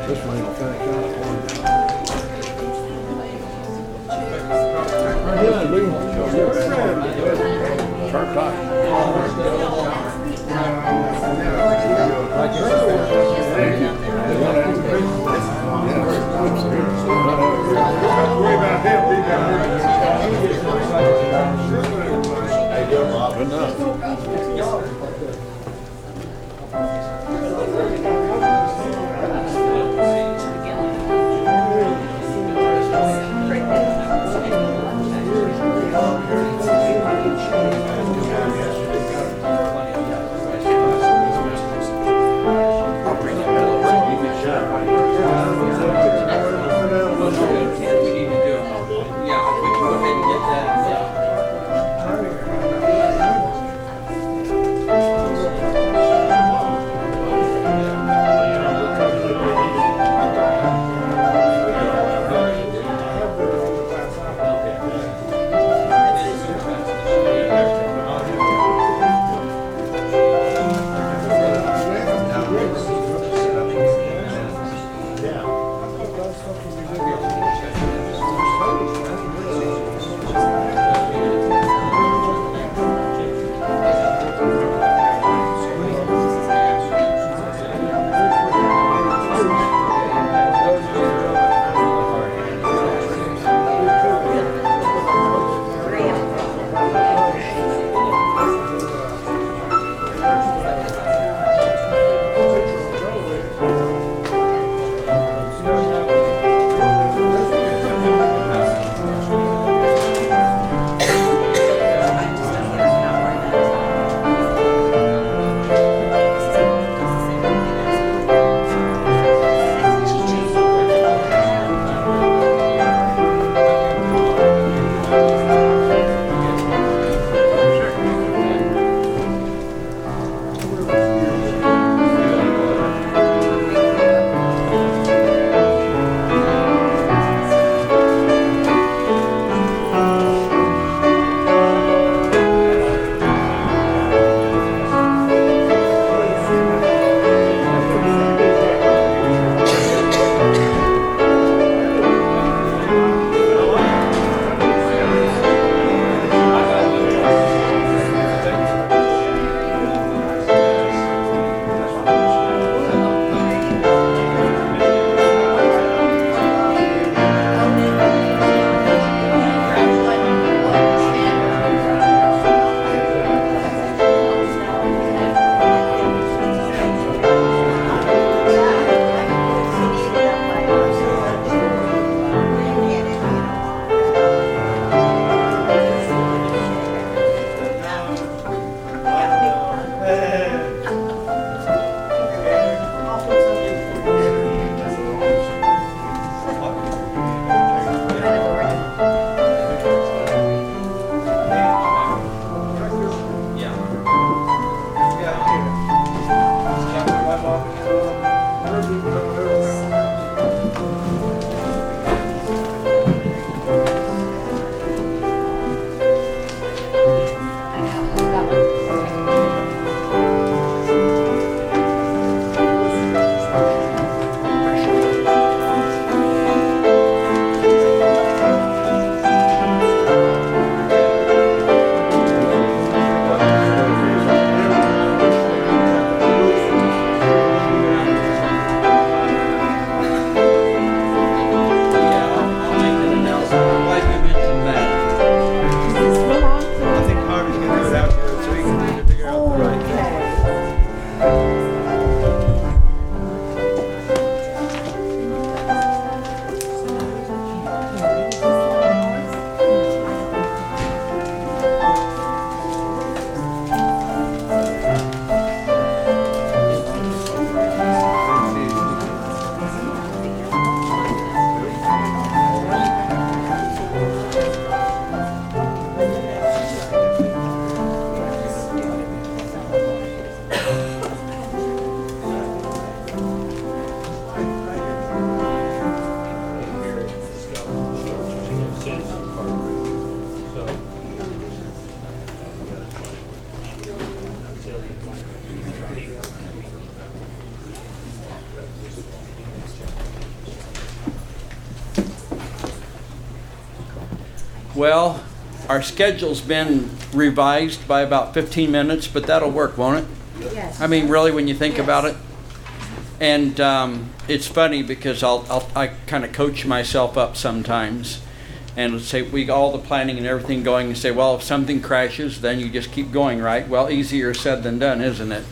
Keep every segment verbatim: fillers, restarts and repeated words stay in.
This one will finish out. Yeah, Lee. Sharp tie. Good enough. I'll bring you Well, our schedule's been revised by about fifteen minutes, but that'll work, won't it? Yes. I mean, really, when you think Yes. about it. And um, it's funny because I'll, I'll I kind of coach myself up sometimes, and let's say we got all the planning and everything going, and say, well, if something crashes, then you just keep going, right? Well, easier said than done, isn't it?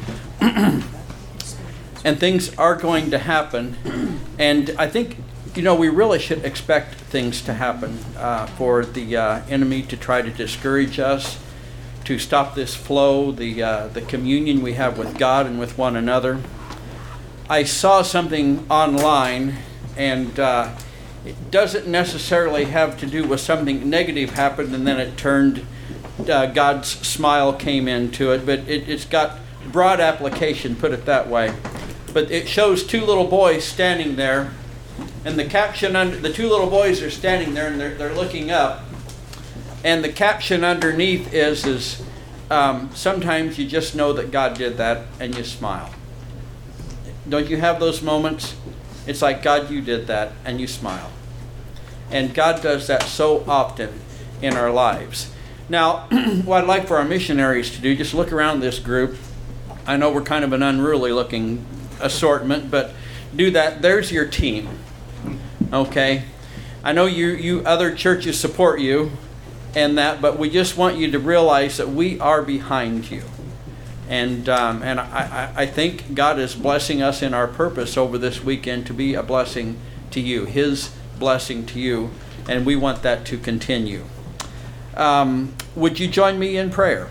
And things are going to happen, and I think, you know, we really should expect things to happen uh, for the uh, enemy to try to discourage us, to stop this flow, the uh, the communion we have with God and with one another. I saw something online, and uh, it doesn't necessarily have to do with something negative happened and then it turned, uh, God's smile came into it, but it, it's got broad application, put it that way. But it shows two little boys standing there, and the caption under the two little boys are standing there and they're they're looking up, and the caption underneath is is um, sometimes you just know that God did that and you smile. Don't you have those moments? It's like, God, you did that, and you smile. And God does that so often in our lives. Now, what I'd like for our missionaries to do, just look around this group. I know we're kind of an unruly looking assortment, but do that. There's your team. Okay? I know you, you other churches support you and that, but we just want you to realize that we are behind you. And um, and I, I think God is blessing us in our purpose over this weekend to be a blessing to you, His blessing to you, and we want that to continue. Um, would you join me in prayer?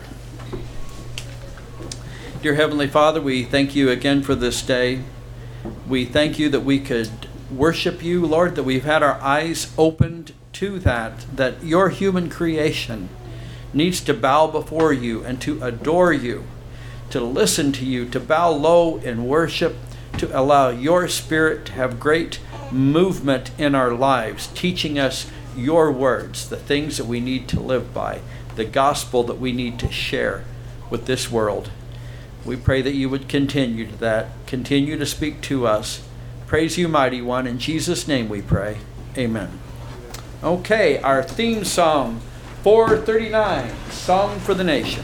Dear Heavenly Father, we thank you again for this day. We thank you that we could worship you, Lord, that we've had our eyes opened to that, that your human creation needs to bow before you and to adore you, to listen to you, to bow low in worship, to allow your Spirit to have great movement in our lives, teaching us your words, the things that we need to live by, the gospel that we need to share with this world. We pray that you would continue to that, continue to speak to us. Praise you, Mighty One. In Jesus' name we pray. Amen. Okay, our theme song, four thirty-nine, Song for the Nations.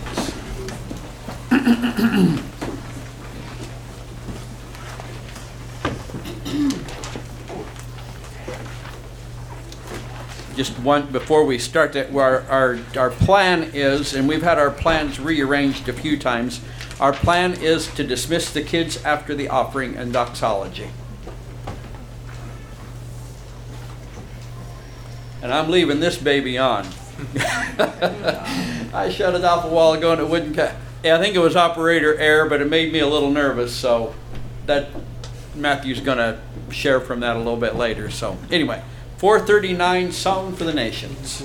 Just one before we start that, our, our our plan is, and we've had our plans rearranged a few times, our plan is to dismiss the kids after the offering and doxology. And I'm leaving this baby on. I shut it off a while ago and it wouldn't cut. I think it was operator error, but it made me a little nervous, so that Matthew's going to share from that a little bit later. So anyway, four thirty-nine, Song for the Nations.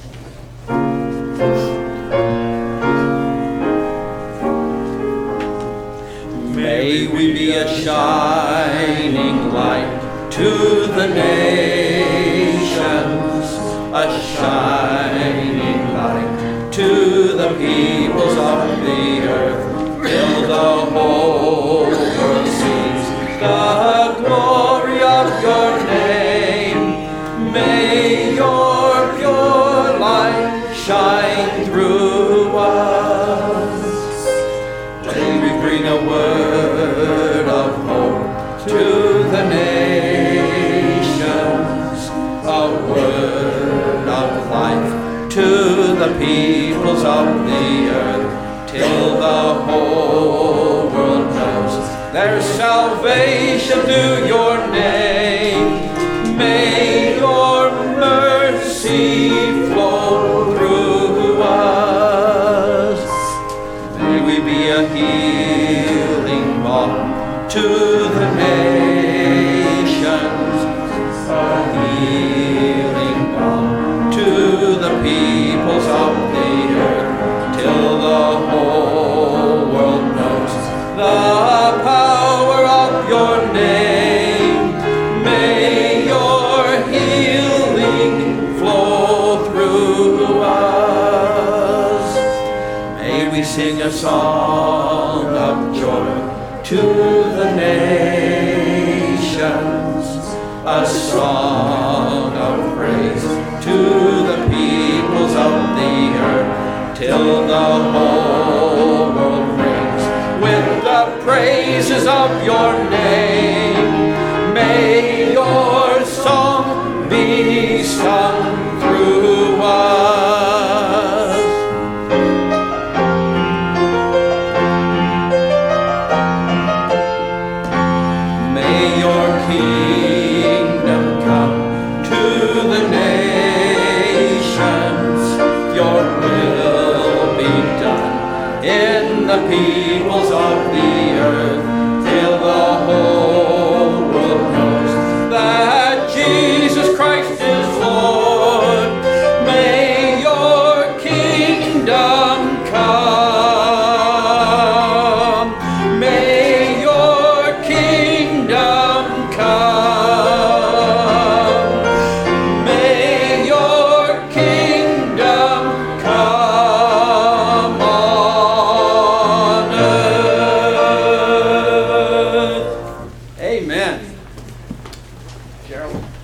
May we be a shining light to the nations, a shining light to the peoples of the earth, till the whole world sees the glory of your name. May your pure light shine through us. May we bring a word of hope to the nations, a word of life to the peoples of the earth, till the whole world knows there's salvation through your name. May your mercy flow through us. May we be a healing balm to the nations, a healing balm to the peoples of the earth, till the whole world knows the power of your name. May your healing flow through us. May we sing a song of joy to the nations, a song of praise to the people till the whole world rings with the praises of your name. May your song be sung through us. May your kingdom come to the nations. Your will be done in the peoples of the earth, till the whole world knows that Jesus Christ is Lord. May your kingdom come. May your kingdom come. May your kingdom come on earth. Amen. Gerald.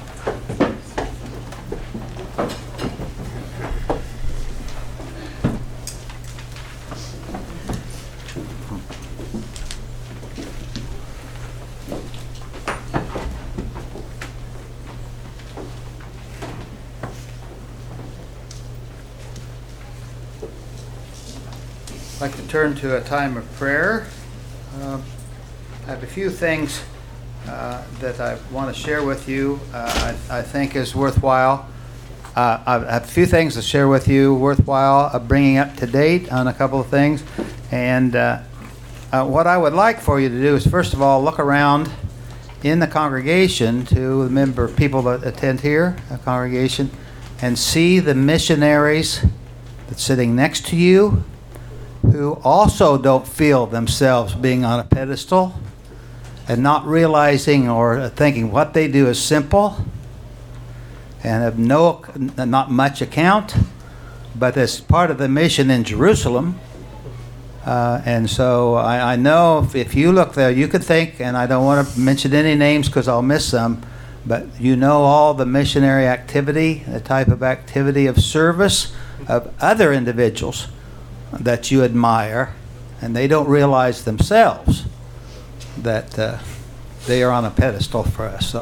I'd like to turn to a time of prayer. Uh, I have a few things uh, that I want to share with you. Uh, I, I think is worthwhile. Uh, I have a few things to share with you, worthwhile uh, bringing up to date on a couple of things. And uh, uh, what I would like for you to do is, first of all, look around in the congregation to the member people that attend here, a congregation, and see the missionaries that's sitting next to you, who also don't feel themselves being on a pedestal and not realizing or thinking what they do is simple and have no, not much account, but as part of the mission in Jerusalem. Uh, and so I, I know if, if you look there, you could think, and I don't want to mention any names because I'll miss some, but you know all the missionary activity, the type of activity of service of other individuals that you admire, and they don't realize themselves that uh, they are on a pedestal for us. So,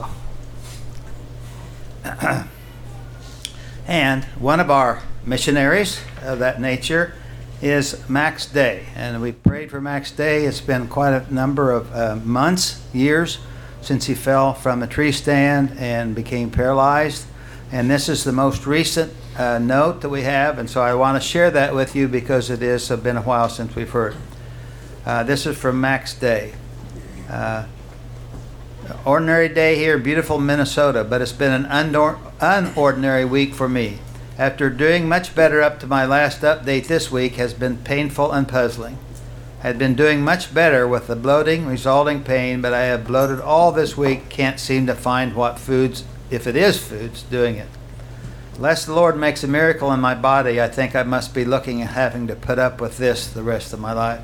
and one of our missionaries of that nature is Max Day, and we prayed for Max Day. It's been quite a number of uh, months, years since he fell from a tree stand and became paralyzed, and this is the most recent Uh, note that we have, and so I want to share that with you because it has uh, been a while since we've heard. Uh, this is from Max Day. Uh, ordinary day here, beautiful Minnesota, but it's been an unor- unordinary week for me. After doing much better up to my last update, this week has been painful and puzzling. I had been doing much better with the bloating, resulting pain, but I have bloated all this week, can't seem to find what foods, if it is foods, doing it. Unless the Lord makes a miracle in my body, I think I must be looking at having to put up with this the rest of my life.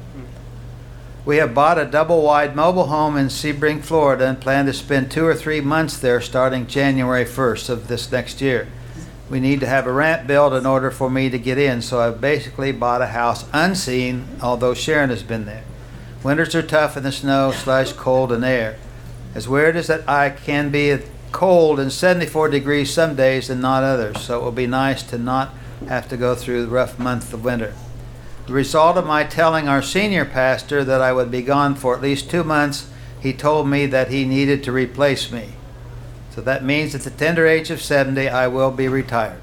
We have bought a double-wide mobile home in Sebring, Florida, and plan to spend two or three months there starting January first of this next year. We need to have a ramp built in order for me to get in, so I've basically bought a house unseen, although Sharon has been there. Winters are tough in the snow slash cold and air. As weird as that I can be cold and seventy-four degrees some days and not others, so it will be nice to not have to go through the rough month of winter. The result of my telling our senior pastor that I would be gone for at least two months, he told me that he needed to replace me. So that means at the tender age of seventy, I will be retired.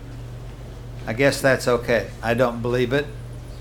I guess that's okay. I don't believe it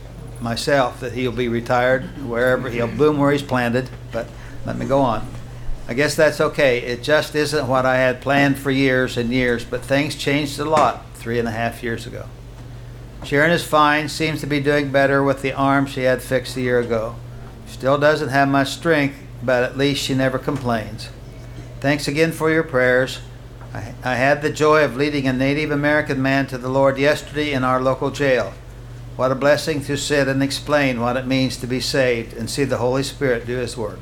myself that he'll be retired wherever, he'll bloom where he's planted, but let me go on. I guess that's okay. It just isn't what I had planned for years and years, but things changed a lot three and a half years ago. Sharon is fine, seems to be doing better with the arm she had fixed a year ago. Still doesn't have much strength, but at least she never complains. Thanks again for your prayers. I, I had the joy of leading a Native American man to the Lord yesterday in our local jail. What a blessing to sit and explain what it means to be saved and see the Holy Spirit do His work.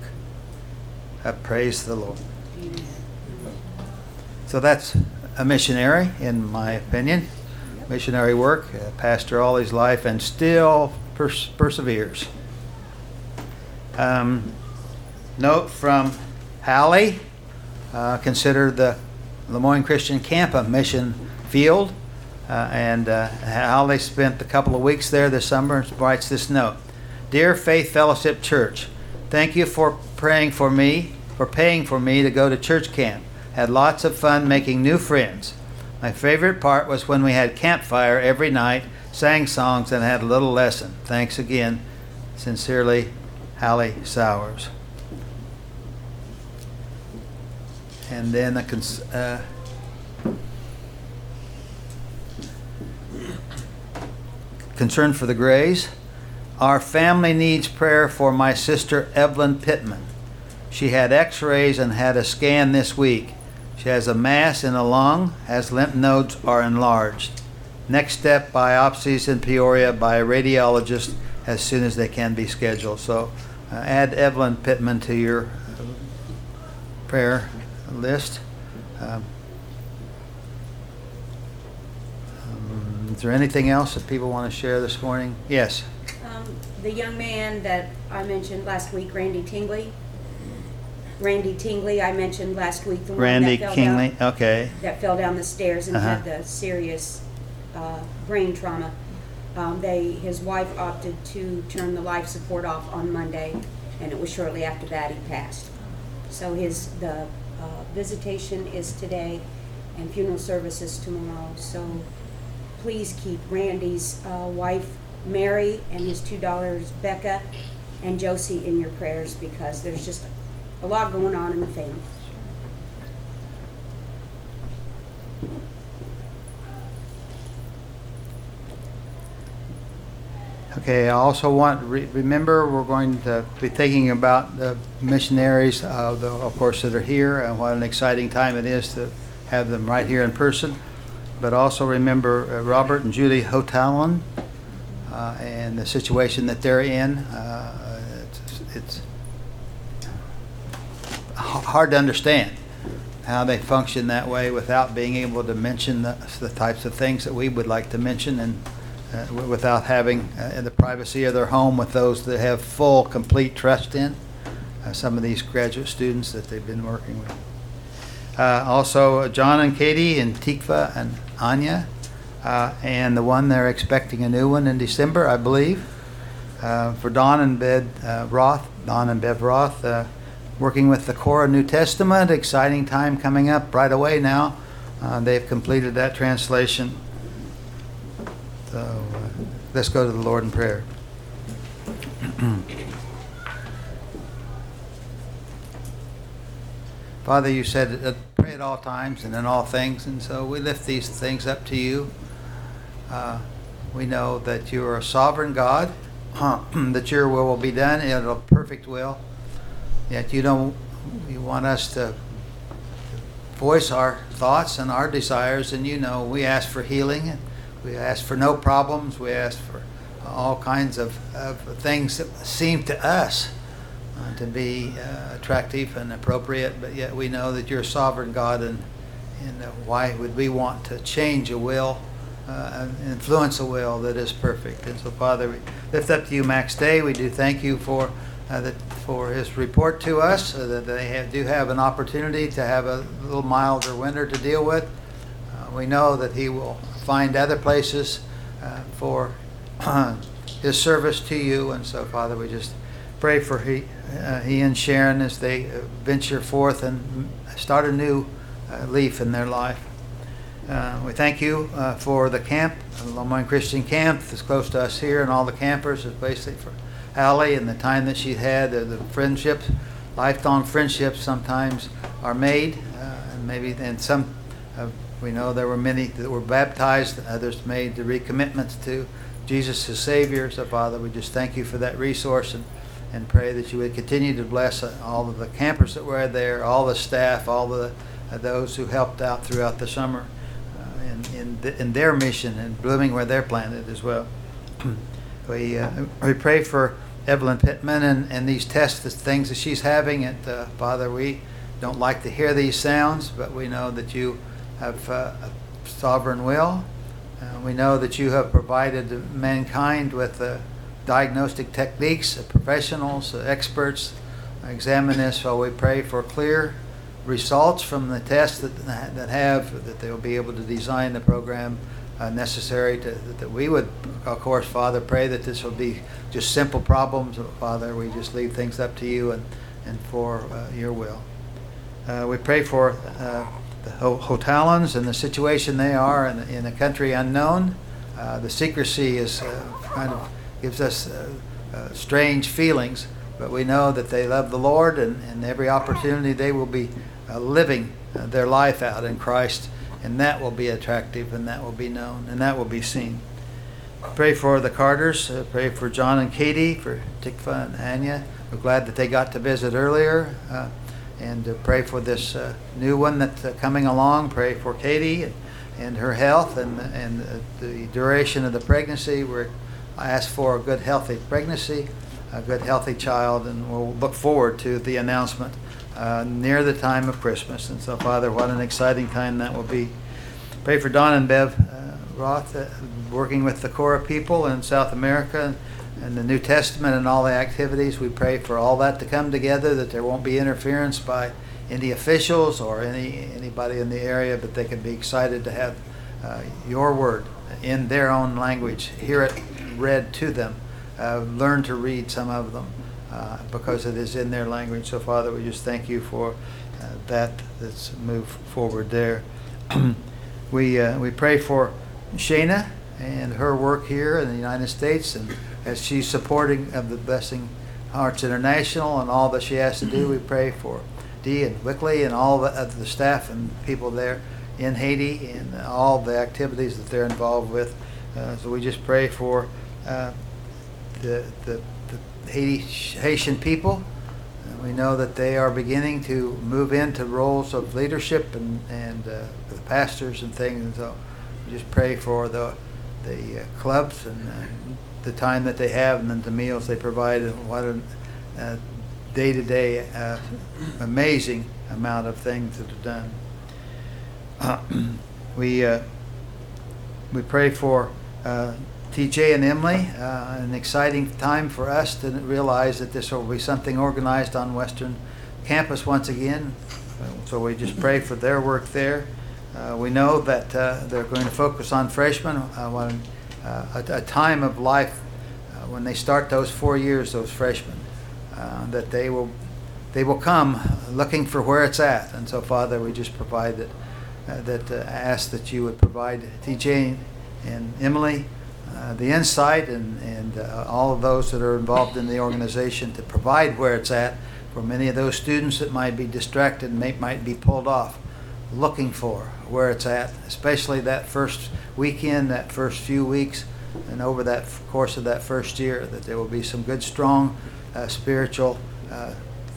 I praise the Lord. So that's a missionary, in my opinion. missionary work, uh, pastor all his life, and still pers- perseveres. Um, note from Hallie, uh, consider the Lemoyne Christian Camp a mission field, uh, and uh, Hallie spent a couple of weeks there this summer and writes this note. Dear Faith Fellowship Church, thank you for praying for me, for paying for me to go to church camp. Had lots of fun making new friends. My favorite part was when we had campfire every night, sang songs, and had a little lesson. Thanks again. Sincerely, Hallie Sowers. And then the cons- uh, concern for the Grays. Our family needs prayer for my sister Evelyn Pittman. She had x-rays and had a scan this week. She has a mass in the lung, as lymph nodes are enlarged. Next step, biopsies in Peoria by a radiologist as soon as they can be scheduled. So uh, add Evelyn Pittman to your uh, prayer list. Um, um, is there anything else that people want to share this morning? Yes. Um, the young man that I mentioned last week, Randy Tingley. Randy Tingley, I mentioned last week. The Randy one that fell Kingley, down, okay. That fell down the stairs and Uh-huh. had the serious uh, brain trauma. Um, they, his wife opted to turn the life support off on Monday, and it was shortly after that he passed. So his the uh, visitation is today, and funeral services tomorrow. So please keep Randy's uh, wife Mary and his two daughters Becca and Josie in your prayers, because there's just a lot going on in the family. Okay, I also want, re- remember, we're going to be thinking about the missionaries, uh, the, of course, that are here, and what an exciting time it is to have them right here in person. But also remember uh, Robert and Julie Hotalon uh, and the situation that they're in. Uh, it's, it's h- hard to understand how they function that way without being able to mention the, the types of things that we would like to mention, and Uh, w- without having uh, in the privacy of their home with those that have full, complete trust in uh, some of these graduate students that they've been working with. Uh, also, uh, John and Katie and Tikva and Anya, uh, and the one they're expecting a new one in December, I believe. Uh, for Don and Bev uh, Roth, Don and Bev Roth, uh, working with the Cora New Testament, exciting time coming up right away now. Uh, they've completed that translation. So uh, let's go to the Lord in prayer. Father, you said uh, pray at all times and in all things, and so we lift these things up to you. Uh, we know that you are a sovereign God, that your will will be done in a perfect will. Yet you don't. You want us to voice our thoughts and our desires, and you know we ask for healing. And we ask for no problems. We ask for all kinds of, of things that seem to us uh, to be uh, attractive and appropriate, but yet we know that you're a sovereign God, and, and uh, why would we want to change a will, uh, and influence a will that is perfect? And so, Father, we lift up to you Max Day. We do thank you for uh, that for his report to us, uh, that they have, do have an opportunity to have a little milder winter to deal with. Uh, we know that he will find other places uh, for uh, his service to you. And so, Father, we just pray for he, uh, he and Sharon as they uh, venture forth and start a new uh, leaf in their life. Uh, we thank you uh, for the camp, the Lemoyne Christian Camp that's close to us here, and all the campers, especially for Hallie and the time that she had. Uh, the friendships, lifelong friendships sometimes are made, uh, and maybe and some uh, we know there were many that were baptized, others made the recommitments to Jesus as Savior. So, Father, we just thank you for that resource, and, and pray that you would continue to bless all of the campers that were there, all the staff, all the uh, those who helped out throughout the summer uh, in, in, th- in their mission and blooming where they're planted as well. we, uh, we pray for Evelyn Pittman and, and these tests, the things that she's having. And, uh, Father, we don't like to hear these sounds, but we know that you have uh, a sovereign will, Uh, we know that you have provided mankind with uh, diagnostic techniques, uh, professionals, uh, experts uh, examine this. So we pray for clear results from the tests that, that have, that they will be able to design the program uh, necessary to, that we would, of course, Father, pray that this will be just simple problems. Father, we just leave things up to you and, and for uh, your will. Uh, we pray for uh, the Hotalans and the situation they are in, in a country unknown. Uh, the secrecy is uh, kind of gives us uh, uh, strange feelings, but we know that they love the Lord, and, and every opportunity they will be uh, living uh, their life out in Christ, and that will be attractive, and that will be known, and that will be seen. Pray for the Carters. Uh, pray for John and Katie, for Tikva and Anya. We're glad that they got to visit earlier. Uh, and uh, pray for this uh, new one that's uh, coming along. Pray for Katie and, and her health and, and uh, the duration of the pregnancy. We're, I ask for a good, healthy pregnancy, a good, healthy child, and we'll look forward to the announcement uh, near the time of Christmas. And so, Father, what an exciting time that will be. Pray for Don and Bev uh, Roth, uh, working with the Cora people in South America and the New Testament and all the activities. We pray for all that to come together, that there won't be interference by any officials or any anybody in the area, but they can be excited to have uh, your word in their own language, hear it read to them, uh, learn to read some of them uh, because it is in their language. So, Father, we just thank you for uh, that that's moved forward there. we uh, we pray for Shana and her work here in the United States, and as she's supporting of the Blessing Hearts International and all that she has to do, we pray for Dee and Wickley and all the, uh, the staff and people there in Haiti and all the activities that they're involved with. Uh, so we just pray for uh, the, the, the Haiti, Haitian people. Uh, we know that they are beginning to move into roles of leadership and, and uh, the pastors and things. And so we just pray for the, the uh, clubs and uh, the time that they have, and then the meals they provide, and what a uh, day-to-day uh, amazing amount of things that are done. Uh, we uh, we pray for uh, T J and Emily, uh, an exciting time for us to realize that this will be something organized on Western Campus once again. So we just pray for their work there. Uh, we know that uh, they're going to focus on freshmen. Uh, when, Uh, a, a time of life uh, when they start those four years, those freshmen, uh, that they will they will come looking for where it's at. And so, Father, we just provide that uh, that uh, ask that you would provide T J and Emily uh, the insight and and uh, all of those that are involved in the organization to provide where it's at for many of those students that might be distracted and may, might be pulled off, looking for where it's at, especially that first weekend, that first few weeks, and over that f- course of that first year, that there will be some good, strong, uh, spiritual uh,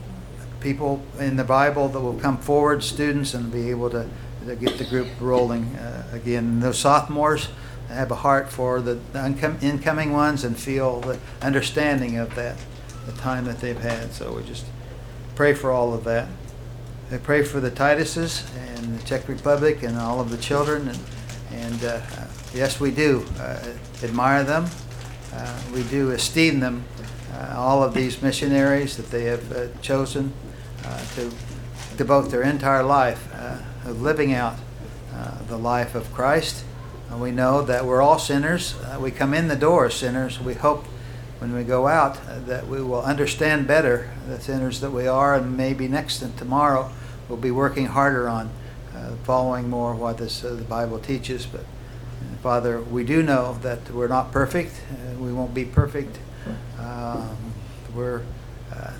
people in the Bible that will come forward, students, and be able to, to get the group rolling uh, again. Those sophomores have a heart for the uncom- incoming ones and feel the understanding of that, the time that they've had. So we just pray for all of that. I pray for the Tituses and the Czech Republic and all of the children, and, and uh, yes, we do uh, admire them. Uh, we do esteem them, uh, all of these missionaries that they have uh, chosen uh, to devote their entire life uh, of living out uh, the life of Christ. Uh, we know that we're all sinners. Uh, we come in the door as sinners. We hope when we go out uh, that we will understand better the sinners that we are, and maybe next and tomorrow we'll be working harder on uh, following more what this, uh, the Bible teaches. But uh, Father, we do know that we're not perfect. Uh, we won't be perfect. Um, we're uh,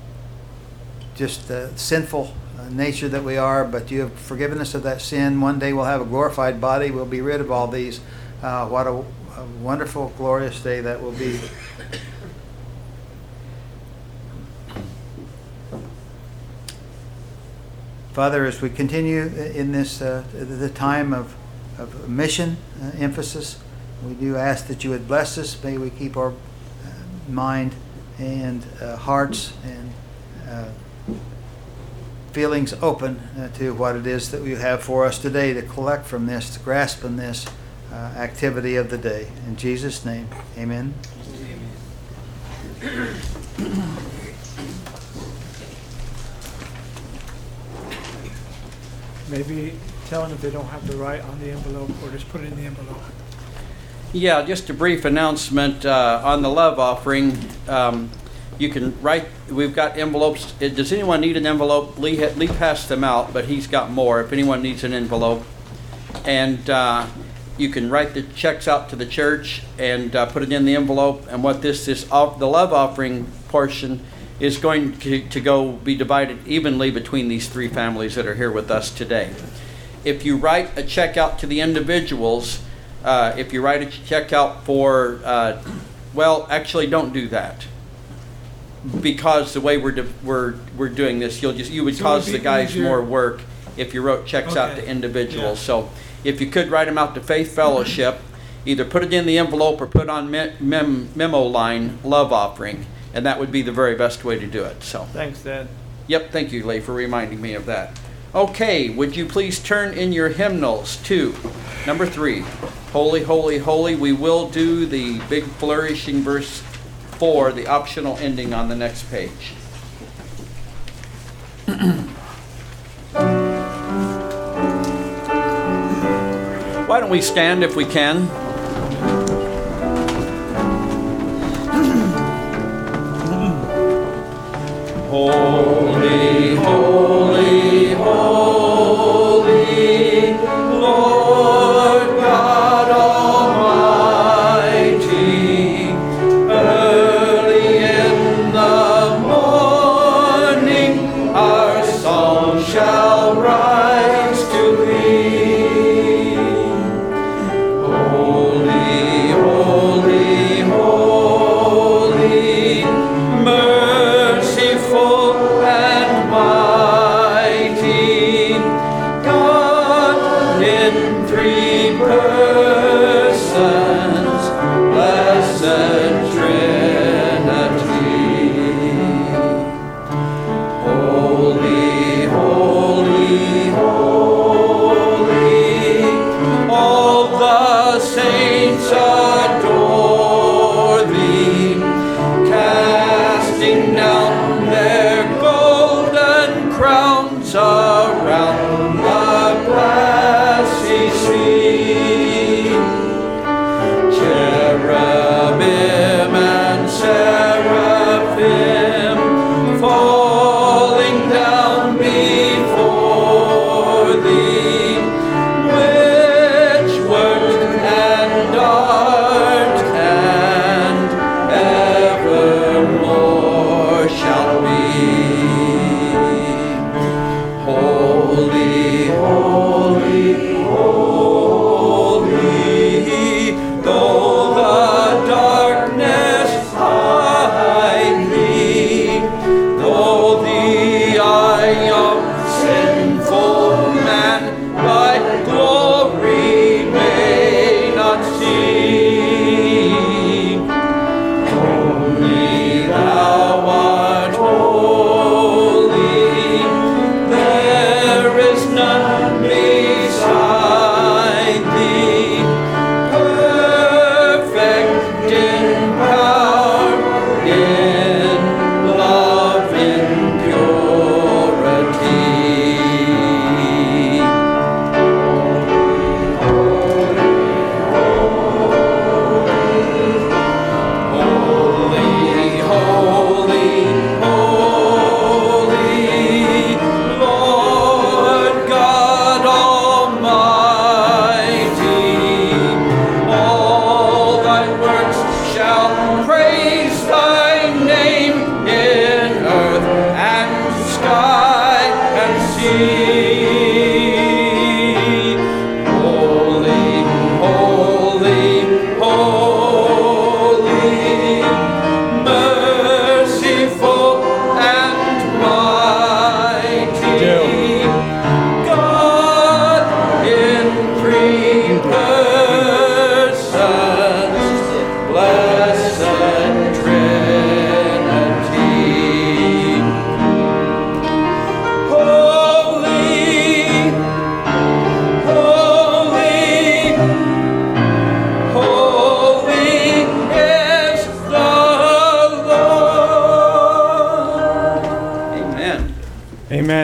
just the sinful uh, nature that we are, but you have forgiven us of that sin. One day we'll have a glorified body. We'll be rid of all these. Uh, what a, a wonderful, glorious day that will be. Father, as we continue in this uh, the time of, of mission uh, emphasis, we do ask that you would bless us. May we keep our uh, mind and uh, hearts and uh, feelings open uh, to what it is that you have for us today, to collect from this, to grasp in this uh, activity of the day. In Jesus' name, amen. Maybe tell them if they don't have to write on the envelope, or just put it in the envelope. Yeah, just a brief announcement uh, on the love offering. Um, you can write, we've got envelopes. Uh, Does anyone need an envelope? Lee, ha- Lee passed them out, but he's got more if anyone needs an envelope. And uh, you can write the checks out to the church and uh, put it in the envelope. And what this is, off, the love offering portion is going to, to go be divided evenly between these three families that are here with us today. If you write a check out to the individuals, uh, if you write a check out for, uh, well, actually don't do that. Because the way we're, do, we're, we're doing this, you'll just, you would So it cause would the be guys easier- more work if you wrote checks out Okay. to individuals. Yeah. So if you could write them out to Faith Fellowship, either put it in the envelope or put on me- mem- memo line love offering, and that would be the very best way to do it. So, Thanks, Dad. yep, thank you, Lee, for reminding me of that. Okay, would you please turn in your hymnals to number three, Holy, Holy, Holy. We will do the big flourishing verse four, the optional ending on the next page. Why don't we stand if we can? Holy, holy, holy, Lord God Almighty, early in the morning our song shall rise to thee. Holy, holy, holy, merciful and mighty.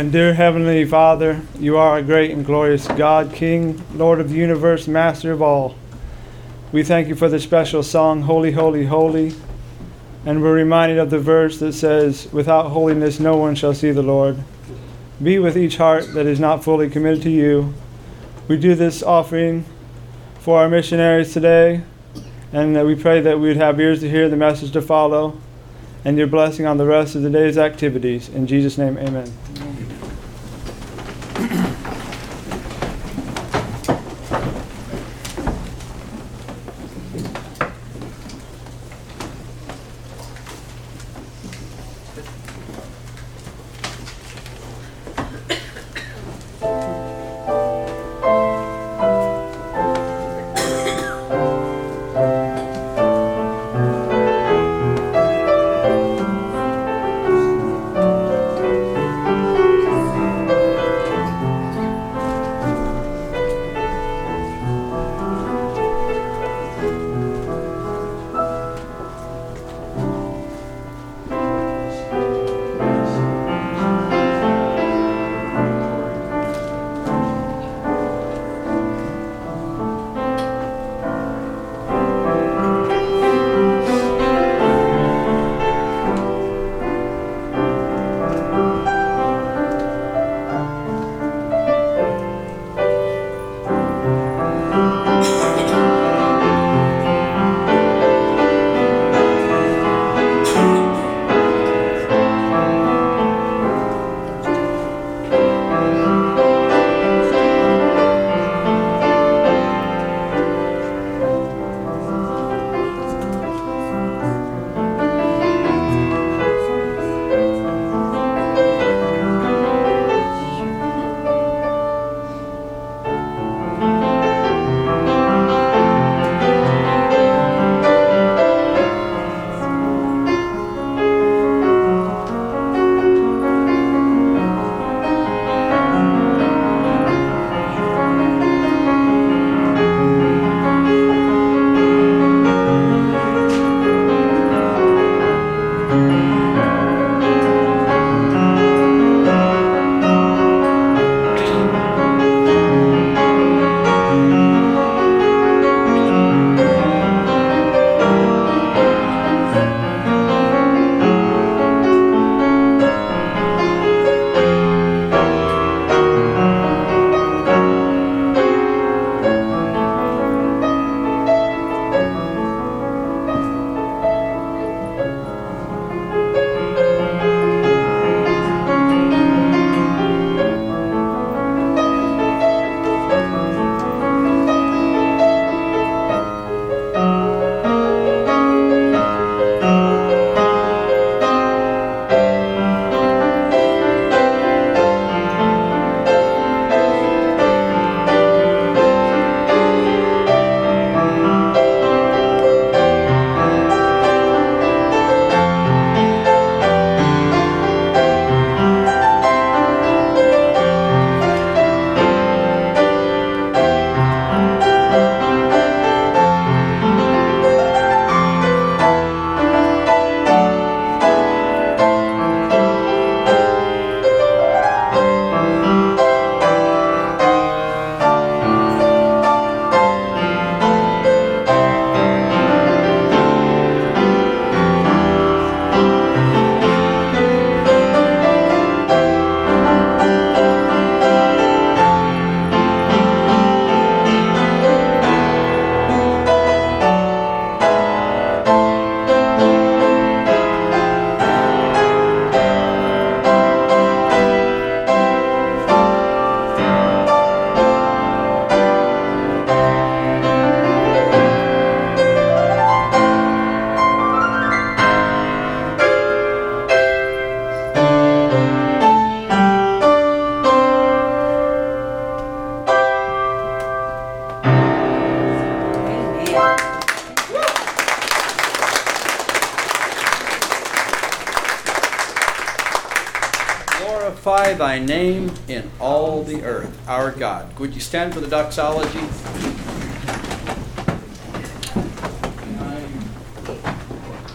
And dear Heavenly Father, you are a great and glorious God, King, Lord of the universe, Master of all. We thank you for the special song, Holy, Holy, Holy. And we're reminded of the verse that says, without holiness no one shall see the Lord. Be with each heart that is not fully committed to you. We do this offering for our missionaries today, and that we pray that we would have ears to hear, the message to follow, and your blessing on the rest of the day's activities. In Jesus' name, amen. Glorify thy name in all the earth, our God. Would you stand for the doxology?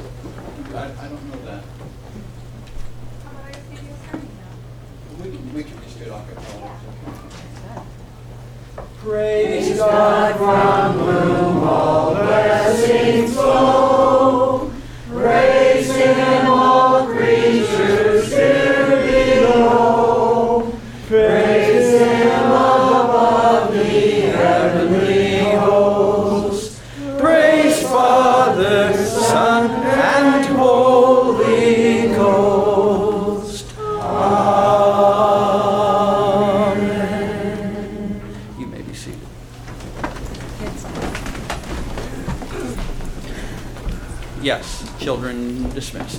I, I don't know that. We can, we can Praise God from whom all blessings flow. Praise Him, all creatures here below. Praise Him above the heavenly host. Praise Father, Son, and Holy Ghost. Amen. You may be seated. Yes, children dismissed.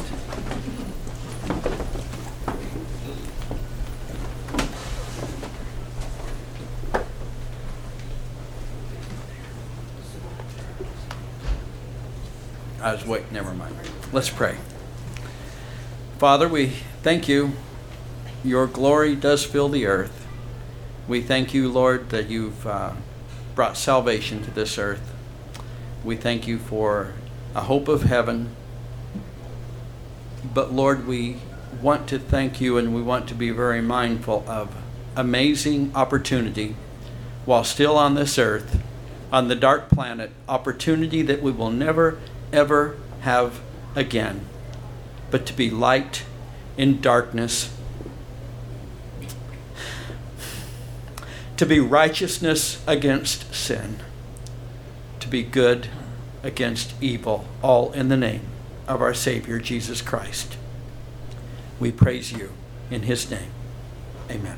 I was waiting, never mind. Let's pray. Father, we thank you. Your glory does fill the earth. We thank you, Lord, that you've uh, brought salvation to this earth. We thank you for a hope of heaven. But Lord, we want to thank you, and we want to be very mindful of amazing opportunity while still on this earth, on the dark planet, opportunity that we will never, ever have again, but to be light in darkness, to be righteousness against sin, to be good against evil, all in the name of our Savior, Jesus Christ. We praise you in His name. Amen.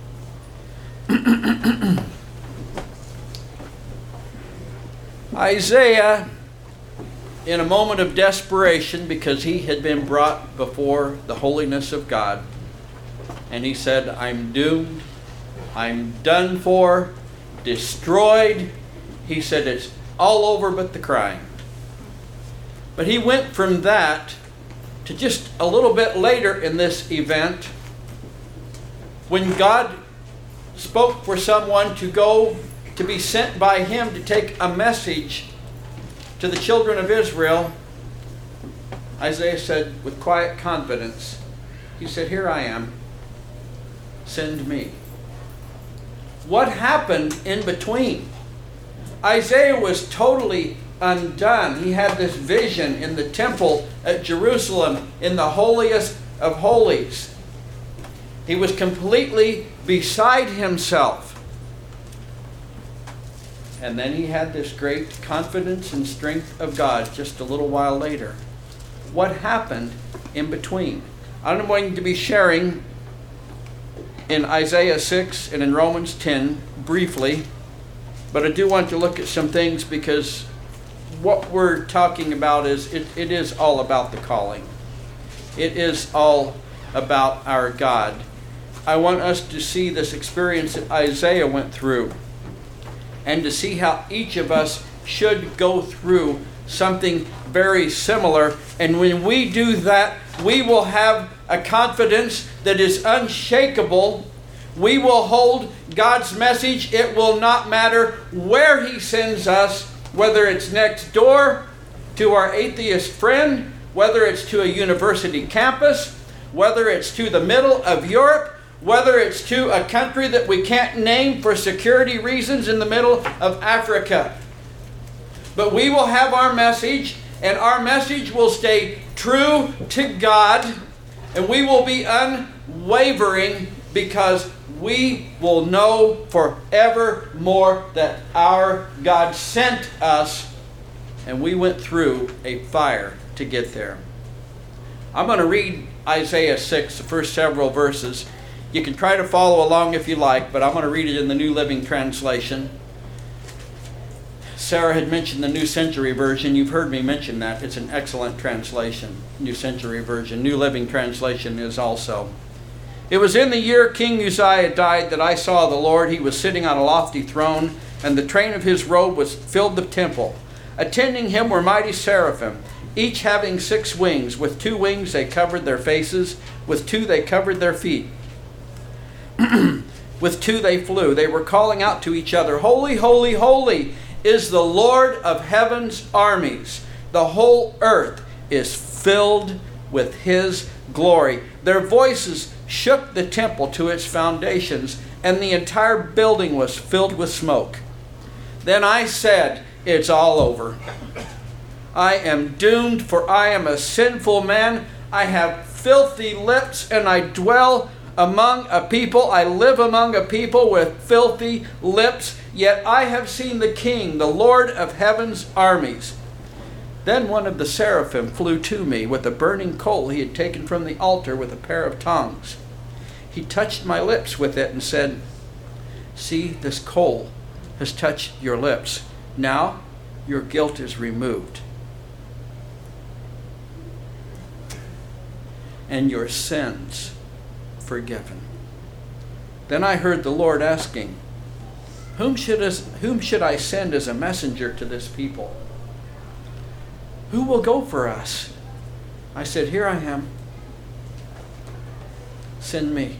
Isaiah, in a moment of desperation, because he had been brought before the holiness of God, and he said, I'm doomed, I'm done for, destroyed. He said, it's all over but the crying. But he went from that to just a little bit later in this event, when God spoke for someone to go to be sent by him to take a message to the children of Israel. Isaiah said with quiet confidence, he said, here I am, send me. What happened in between? Isaiah was totally undone. He had this vision in the temple at Jerusalem, in the holiest of holies. He was completely beside himself. And then he had this great confidence and strength of God just a little while later. What happened in between? I'm going to be sharing in Isaiah six and in Romans ten briefly, but I do want to look at some things, because what we're talking about is, it, it is all about the calling. It is all about our God. I want us to see this experience that Isaiah went through, and to see how each of us should go through something very similar. And when we do that, we will have a confidence that is unshakable. We will hold God's message. It will not matter where He sends us, whether it's next door to our atheist friend, whether it's to a university campus, whether it's to the middle of Europe, whether it's to a country that we can't name for security reasons in the middle of Africa. But we will have our message, and our message will stay true to God, and we will be unwavering, because we will know forevermore that our God sent us, and we went through a fire to get there. I'm going to read Isaiah six, the first several verses. You can try to follow along if you like, but I'm going to read it in the New Living Translation. Sarah had mentioned the New Century Version. You've heard me mention that. It's an excellent translation, New Century Version. New Living Translation is also. It was in the year King Uzziah died that I saw the Lord. He was sitting on a lofty throne, and the train of his robe was filled the temple. Attending him were mighty seraphim, each having six wings. With two wings they covered their faces, with two they covered their feet. With two they flew. They were calling out to each other, Holy, holy, holy is the Lord of heaven's armies. The whole earth is filled with His glory. Their voices shook the temple to its foundations, and the entire building was filled with smoke. Then I said, it's all over. I am doomed, for I am a sinful man. I have filthy lips, and I dwell among a people. I live among a people with filthy lips. Yet I have seen the King, the Lord of heaven's armies. Then one of the seraphim flew to me with a burning coal he had taken from the altar with a pair of tongs. He touched my lips with it and said, see, this coal has touched your lips. Now your guilt is removed, and your sins forgiven. Then I heard the Lord asking, Whom should, us, whom should I send as a messenger to this people? Who will go for us? I said, here I am. Send me.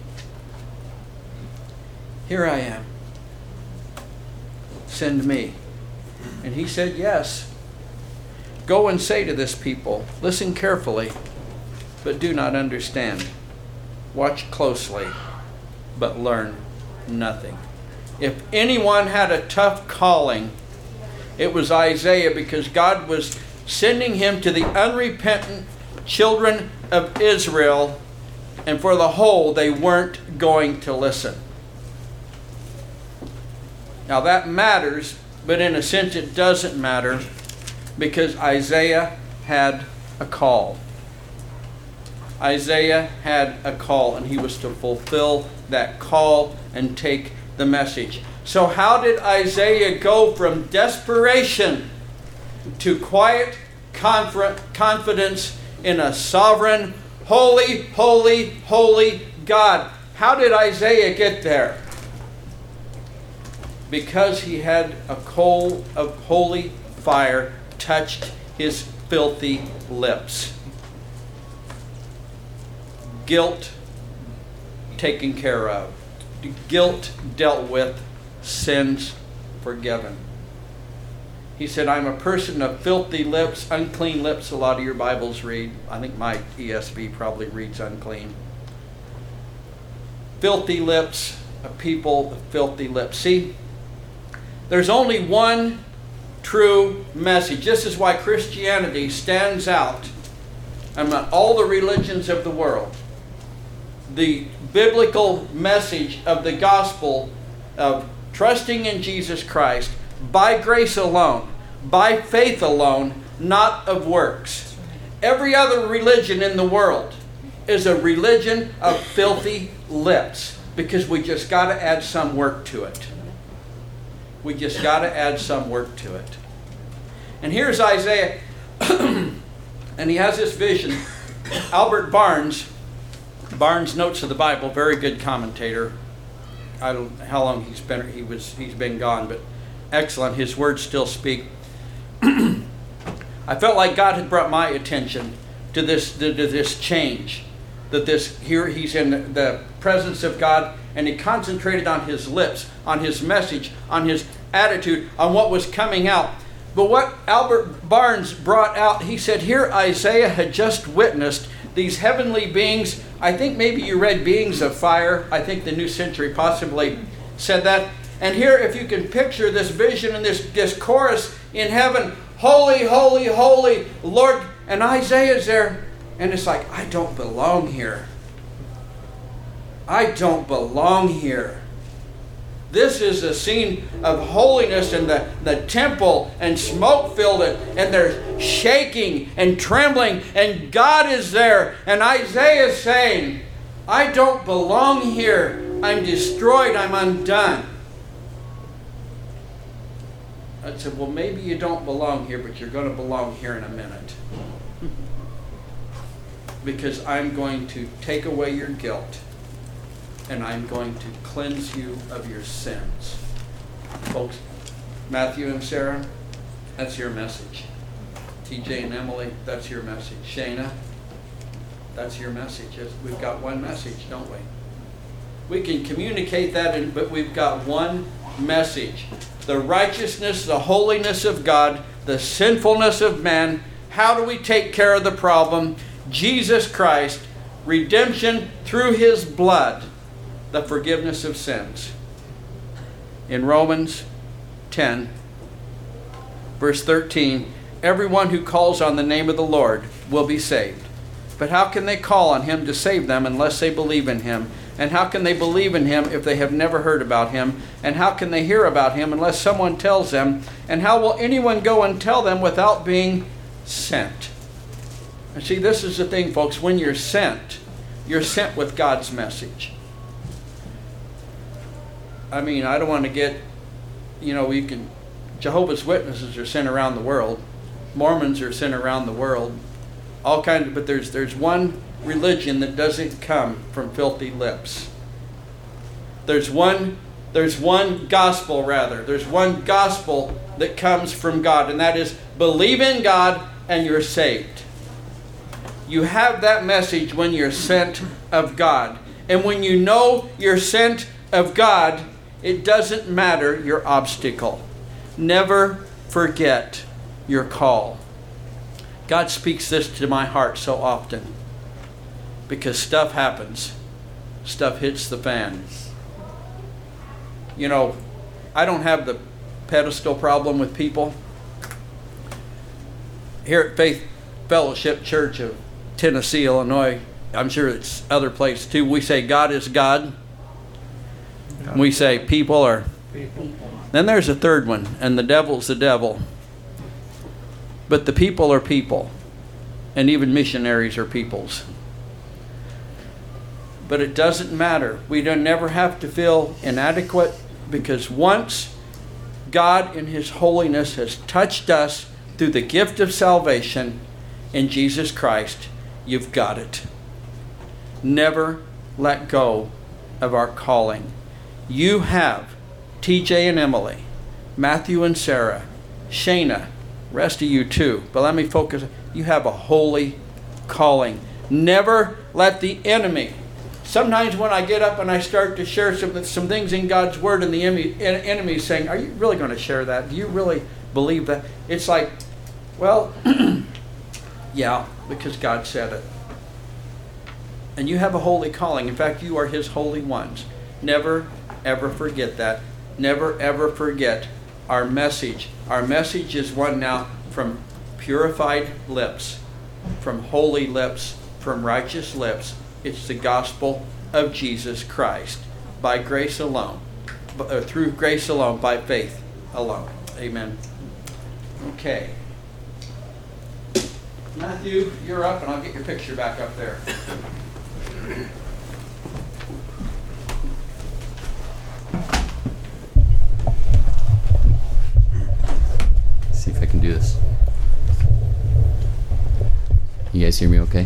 Here I am. Send me. And he said, yes. Go and say to this people, listen carefully, but do not understand. Watch closely, but learn nothing. If anyone had a tough calling, it was Isaiah, because God was sending him to the unrepentant children of Israel, and for the whole, they weren't going to listen. Now that matters, but in a sense it doesn't matter, because Isaiah had a call. Isaiah had a call, and he was to fulfill that call and take the message. So how did Isaiah go from desperation to quiet confidence in a sovereign, holy, holy, holy God? How did Isaiah get there? Because he had a coal of holy fire touched his filthy lips. Guilt taken care of. Guilt dealt with. Sins forgiven. He said, I'm a person of filthy lips, unclean lips. A lot of your Bibles read. I think my E S V probably reads unclean. Filthy lips, a people of filthy lips. See, there's only one true message. This is why Christianity stands out among all the religions of the world. The biblical message of the gospel of trusting in Jesus Christ by grace alone, by faith alone, not of works. Every other religion in the world is a religion of filthy lips, because we just got to add some work to it. We just got to add some work to it. And here's Isaiah, and he has this vision. Albert Barnes, Barnes Notes of the Bible, very good commentator. I don't know how long he's been he was he's been gone, but excellent. His words still speak. I felt like God had brought my attention to this to, to this change. That this here he's in the presence of God, and he concentrated on his lips, on his message, on his attitude, on what was coming out. But what Albert Barnes brought out, he said, here Isaiah had just witnessed these heavenly beings. I think maybe you read beings of fire. I think the New Century possibly said that. And here, if you can picture this vision and this, this chorus in heaven, holy, holy, holy, Lord. And Isaiah's there, and it's like, I don't belong here. I don't belong here. This is a scene of holiness in the, the temple, and smoke filled it, and they're shaking and trembling, and God is there. And Isaiah is saying, I don't belong here. I'm destroyed. I'm undone. I said, well, maybe you don't belong here, but you're going to belong here in a minute. Because I'm going to take away your guilt, and I'm going to cleanse you of your sins. Folks, Matthew and Sarah, that's your message. T J and Emily, that's your message. Shayna, that's your message. We've got one message, don't we? We can communicate that, in, but we've got one message. The righteousness, the holiness of God, the sinfulness of man. How do we take care of the problem? Jesus Christ redemption through his blood, the forgiveness of sins. In Romans ten, verse thirteen, everyone who calls on the name of the Lord will be saved. But how can they call on him to save them unless they believe in him? And how can they believe in him if they have never heard about him? And how can they hear about him unless someone tells them? And how will anyone go and tell them without being sent? And see, this is the thing, folks. When you're sent, you're sent with God's message. I mean, I don't want to get, you know, you can, Jehovah's Witnesses are sent around the world. Mormons are sent around the world. All kinds of, but there's there's one religion that doesn't come from filthy lips. There's one there's one gospel rather. There's one gospel that comes from God, and that is believe in God and you're saved. You have that message when you're sent of God. And when you know you're sent of God, it doesn't matter your obstacle. Never forget your call. God speaks this to my heart so often because stuff happens. Stuff hits the fan. You know, I don't have the pedestal problem with people. Here at Faith Fellowship Church of Tennessee, Illinois, I'm sure it's other places too, we say God is God. We say people are people. Then there's a third one, and the devil's the devil. But the people are people, and even missionaries are peoples. But it doesn't matter. We don't never have to feel inadequate, because once God in his holiness has touched us through the gift of salvation in Jesus Christ, you've got it. Never let go of our calling. You have T J and Emily, Matthew and Sarah, Shayna, rest of you too. But let me focus. You have a holy calling. Never let the enemy. Sometimes when I get up and I start to share some, some things in God's Word, and the enemy, enemy is saying, are you really going to share that? Do you really believe that? It's like, well, yeah, because God said it. And you have a holy calling. In fact, you are his holy ones. Never, ever forget that. Never, ever forget our message. Our message is one now from purified lips, from holy lips, from righteous lips. It's the gospel of Jesus Christ, by grace alone, uh, through grace alone, by faith alone. Amen. Okay. Matthew, you're up, and I'll get your picture back up there. See if I can do this. You guys hear me okay?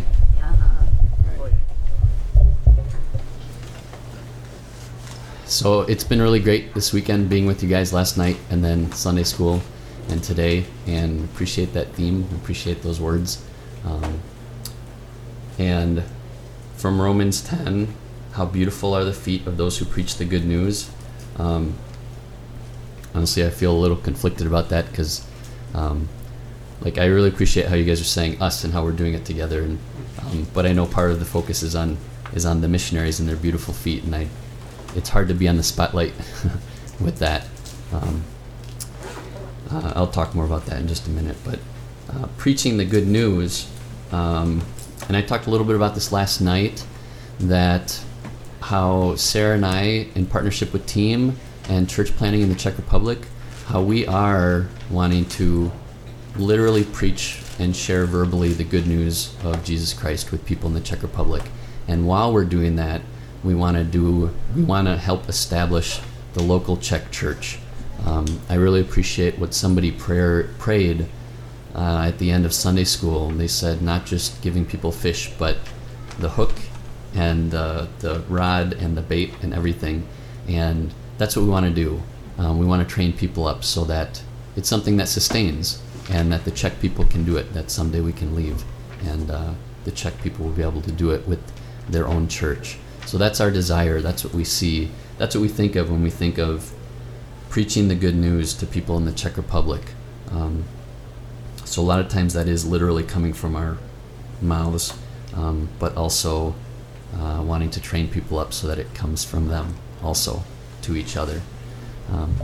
So it's been really great this weekend being with you guys last night and then Sunday school and today, and appreciate that theme, appreciate those words. Um, and from Romans ten, how beautiful are the feet of those who preach the good news. Um, honestly, I feel a little conflicted about that because um, like I really appreciate how you guys are saying us and how we're doing it together. And um, but I know part of the focus is on is on the missionaries and their beautiful feet, and I it's hard to be on the spotlight with that. Um, uh, I'll talk more about that in just a minute. But uh, preaching the good news, um, and I talked a little bit about this last night, that how Sarah and I, in partnership with Team and church planning in the Czech Republic, how we are wanting to literally preach and share verbally the good news of Jesus Christ with people in the Czech Republic. And while we're doing that, we want to do we want to help establish the local Czech church. Um, I really appreciate what somebody prayer, prayed uh, at the end of Sunday school. They said not just giving people fish, but the hook and uh, the rod and the bait and everything. And that's what we want to do. Um, we want to train people up so that it's something that sustains, and that the Czech people can do it, that someday we can leave, and uh, the Czech people will be able to do it with their own church. So that's our desire. That's what we see. That's what we think of when we think of preaching the good news to people in the Czech Republic. Um, so a lot of times that is literally coming from our mouths, um, but also uh, wanting to train people up so that it comes from them also to each other. Um,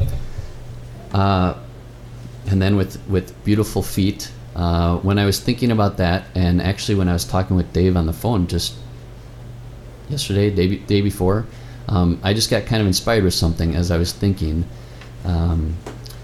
uh, and then with, with Beautiful Feet, uh, when I was thinking about that, and actually when I was talking with Dave on the phone just yesterday, day, be- day before, um, I just got kind of inspired with something as I was thinking. Um,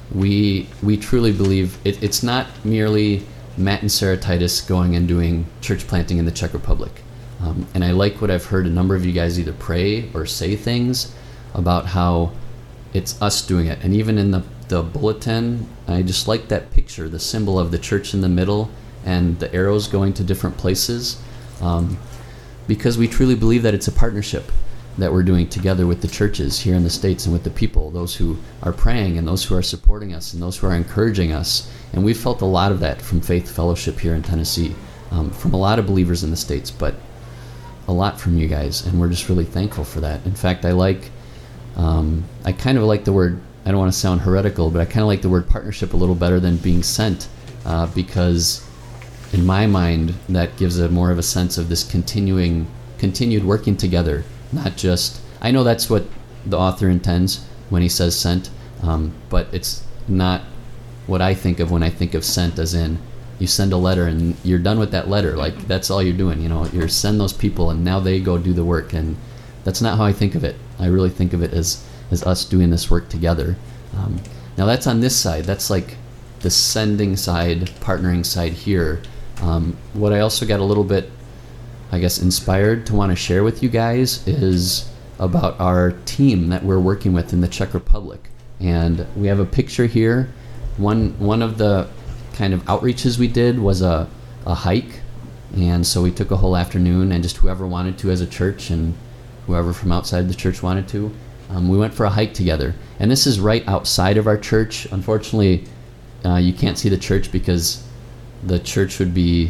we we truly believe it, it's not merely Matt and Sarah Titus going and doing church planting in the Czech Republic. Um, and I like what I've heard a number of you guys either pray or say things about how it's us doing it. And even in the, the bulletin, I just like that picture, the symbol of the church in the middle and the arrows going to different places, um, because we truly believe that it's a partnership that we're doing together with the churches here in the States and with the people, those who are praying and those who are supporting us and those who are encouraging us. And we've felt a lot of that from Faith Fellowship here in Tennessee, um, from a lot of believers in the States, but a lot from you guys, and we're just really thankful for that. In fact, I like, um, I kind of like the word, I don't want to sound heretical, but I kind of like the word partnership a little better than being sent, uh, because in my mind, that gives a more of a sense of this continuing, continued working together. Not just, I know that's what the author intends when he says sent, um, but it's not what I think of when I think of sent, as in you send a letter and you're done with that letter. Like, that's all you're doing, you know, you send those people and now they go do the work. And that's not how I think of it. I really think of it as, as us doing this work together. Um, now that's on this side. That's like the sending side, partnering side here. Um, what I also got a little bit, I guess, inspired to want to share with you guys is about our team that we're working with in the Czech Republic. And we have a picture here. One one of the kind of outreaches we did was a, a hike. And so we took a whole afternoon, and just whoever wanted to as a church and whoever from outside the church wanted to, um, we went for a hike together. And this is right outside of our church. Unfortunately, uh, you can't see the church because the church would be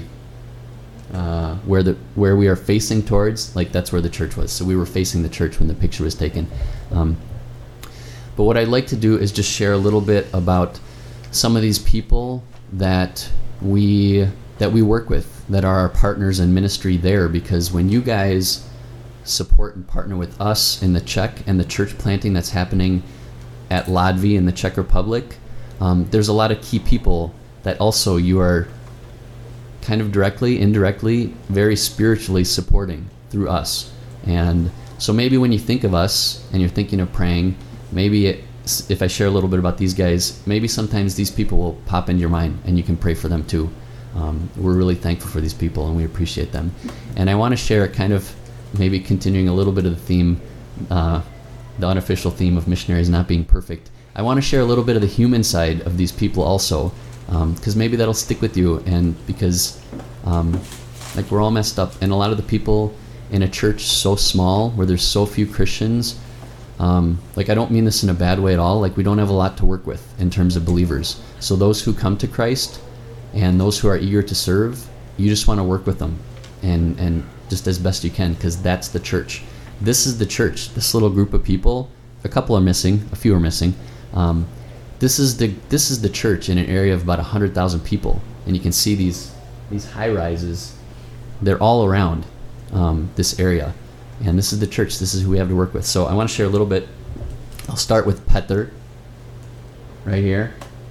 Uh, where the where we are facing towards, like that's where the church was. So we were facing the church when the picture was taken. Um, but what I'd like to do is just share a little bit about some of these people that we that we work with, that are our partners in ministry there. Because when you guys support and partner with us in the Czech and the church planting that's happening at Ladví in the Czech Republic, um, there's a lot of key people that also you are kind of directly, indirectly, very spiritually supporting through us. And so maybe when you think of us and you're thinking of praying, maybe it, if I share a little bit about these guys, maybe sometimes these people will pop into your mind and you can pray for them too. Um, we're really thankful for these people and we appreciate them. And I want to share kind of maybe continuing a little bit of the theme, uh, the unofficial theme of missionaries not being perfect. I want to share a little bit of the human side of these people also, because um, maybe that'll stick with you. And because um, like we're all messed up, and a lot of the people in a church so small where there's so few Christians, um, like I don't mean this in a bad way at all, like we don't have a lot to work with in terms of believers. So those who come to Christ and those who are eager to serve, you just want to work with them and, and just as best you can, because that's the church. This is the church, this little group of people. A couple are missing, a few are missing. Um, This is the this is the church in an area of about one hundred thousand people, and you can see these these high rises. They're all around um, this area, and this is the church. This is who we have to work with. So I want to share a little bit. I'll start with Petr, right here.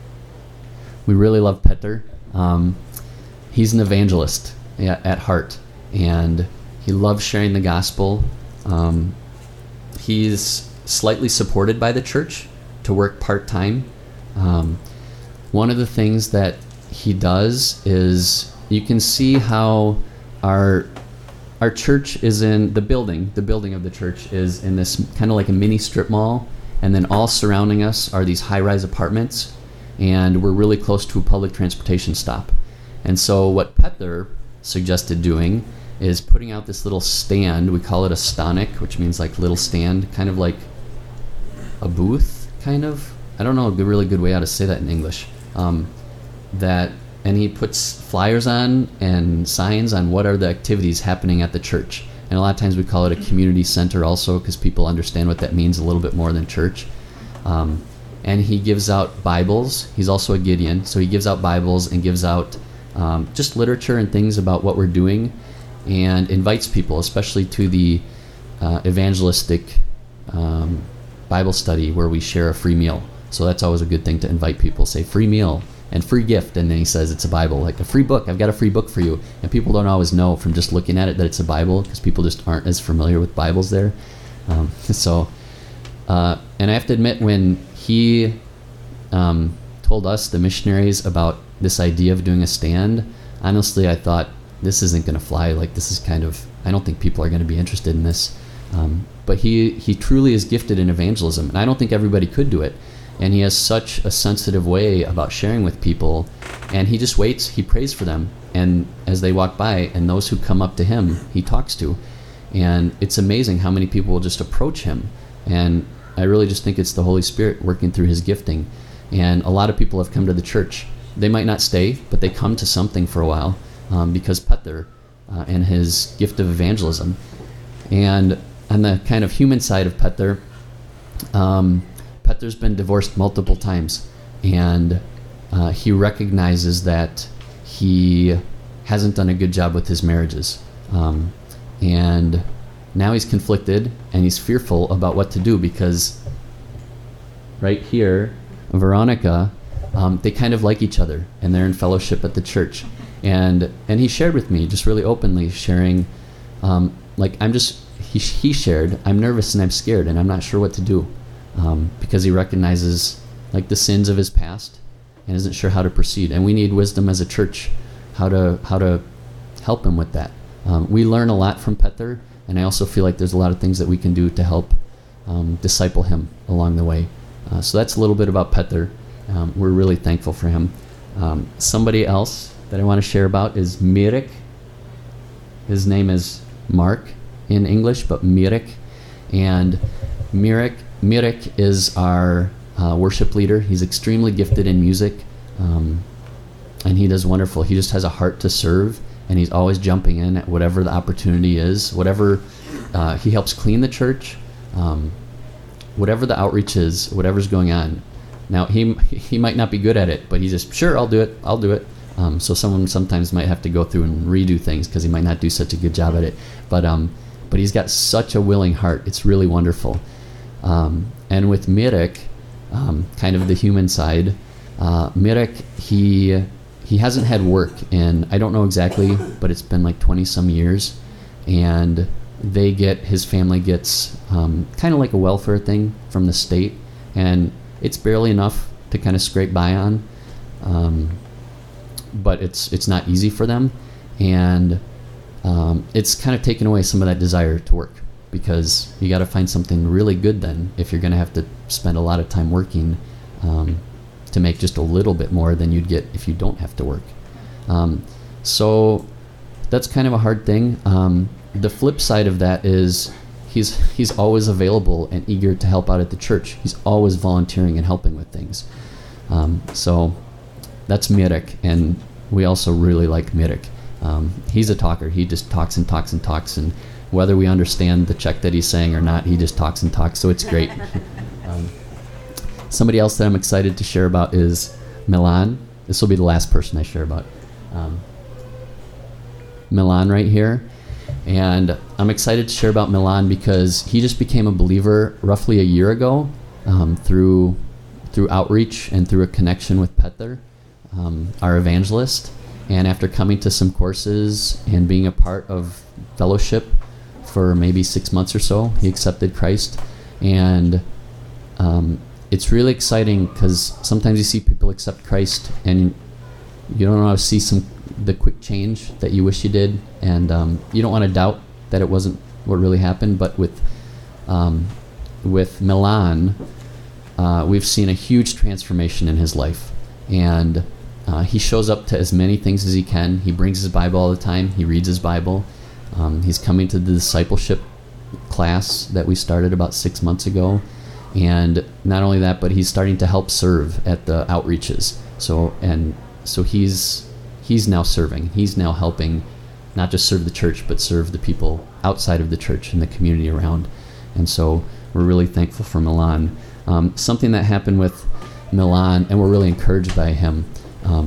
We really love Petr. Um, he's an evangelist at, at heart, and he loves sharing the gospel. Um, he's slightly supported by the church to work part-time. Um, one of the things that he does is, you can see how our our church is in the building. The building of the church is in this kind of like a mini strip mall, and then all surrounding us are these high-rise apartments, and we're really close to a public transportation stop. And so what Petr suggested doing is putting out this little stand. We call it a stanek, which means like little stand, kind of like a booth, kind of. I don't know a good, really good way how to say that in English. Um, that, and he puts flyers on and signs on what are the activities happening at the church. And a lot of times we call it a community center also, because people understand what that means a little bit more than church. Um, and he gives out Bibles. He's also a Gideon, so he gives out Bibles and gives out um, just literature and things about what we're doing. and invites people, especially to the uh, evangelistic um, Bible study where we share a free meal. So that's always a good thing to invite people. Say free meal and free gift, and then he says it's a Bible, like a free book. I've got a free book for you. And people don't always know from just looking at it that it's a Bible, because people just aren't as familiar with Bibles there. Um, so, uh, and I have to admit, when he um, told us, the missionaries, about this idea of doing a stand, honestly, I thought, this isn't going to fly. Like, this is kind of, I don't think people are going to be interested in this. Um, but he, he truly is gifted in evangelism, and I don't think everybody could do it. And he has such a sensitive way about sharing with people, and he just waits, he prays for them, and as they walk by, and those who come up to him, he talks to. And it's amazing how many people will just approach him. And I really just think it's the Holy Spirit working through his gifting. And a lot of people have come to the church. They might not stay, but they come to something for a while um, because Petter uh, and his gift of evangelism. And on the kind of human side of Petter, um, Petter's been divorced multiple times, and uh, he recognizes that he hasn't done a good job with his marriages. Um, and now he's conflicted, and he's fearful about what to do, because right here, Veronica, um, they kind of like each other, and they're in fellowship at the church. And and he shared with me, just really openly, sharing, um, like, I'm just, he, he shared, I'm nervous and I'm scared, and I'm not sure what to do. Um, because he recognizes, like, the sins of his past and isn't sure how to proceed. And we need wisdom as a church, how to how to help him with that. Um, we learn a lot from Petter, and I also feel like there's a lot of things that we can do to help um, disciple him along the way. Uh, so that's a little bit about Petter. Um, we're really thankful for him. Um, somebody else that I want to share about is Mirek. His name is Mark in English, but Mirek. And Mirek Mirek is our uh, worship leader. He's extremely gifted in music, um, and he does wonderful. He just has a heart to serve, and he's always jumping in at whatever the opportunity is. Whatever uh, he helps clean the church, um, whatever the outreach is, whatever's going on. Now he he might not be good at it, but he's just, sure, I'll do it. I'll do it. Um, so someone sometimes might have to go through and redo things because he might not do such a good job at it. But um, but he's got such a willing heart. It's really wonderful. Um, and with Mirek, um, kind of the human side, uh, Mirek, he he hasn't had work in, I don't know exactly, but it's been like twenty some years, and they get, his family gets um, kind of like a welfare thing from the state, and it's barely enough to kind of scrape by on, um, but it's it's not easy for them, and um, it's kind of taken away some of that desire to work. Because you got to find something really good then if you're going to have to spend a lot of time working um, to make just a little bit more than you'd get if you don't have to work. Um, so that's kind of a hard thing. Um, the flip side of that is he's he's always available and eager to help out at the church. He's always volunteering and helping with things. Um, so that's Mirek, and we also really like Mirek. Um, he's a talker. He just talks and talks and talks, and whether we understand the check that he's saying or not, he just talks and talks, so it's great. um, somebody else that I'm excited to share about is Milan. This will be the last person I share about. Um, Milan right here. And I'm excited to share about Milan because he just became a believer roughly a year ago um, through through outreach and through a connection with Petter, um, our evangelist. And after coming to some courses and being a part of fellowship for maybe six months or so, he accepted Christ. And um, it's really exciting because sometimes you see people accept Christ and you don't want to see some the quick change that you wish you did, and um, you don't want to doubt that it wasn't what really happened. But with um, with Milan, uh, we've seen a huge transformation in his life, and uh, he shows up to as many things as he can. He brings his Bible all the time. He reads his Bible. Um, he's coming to the discipleship class that we started about six months ago, and not only that, but he's starting to help serve at the outreaches. So and so he's he's now serving. He's now helping not just serve the church, but serve the people outside of the church and the community around. And so we're really thankful for Milan. Um, something that happened with Milan, and we're really encouraged by him. Um,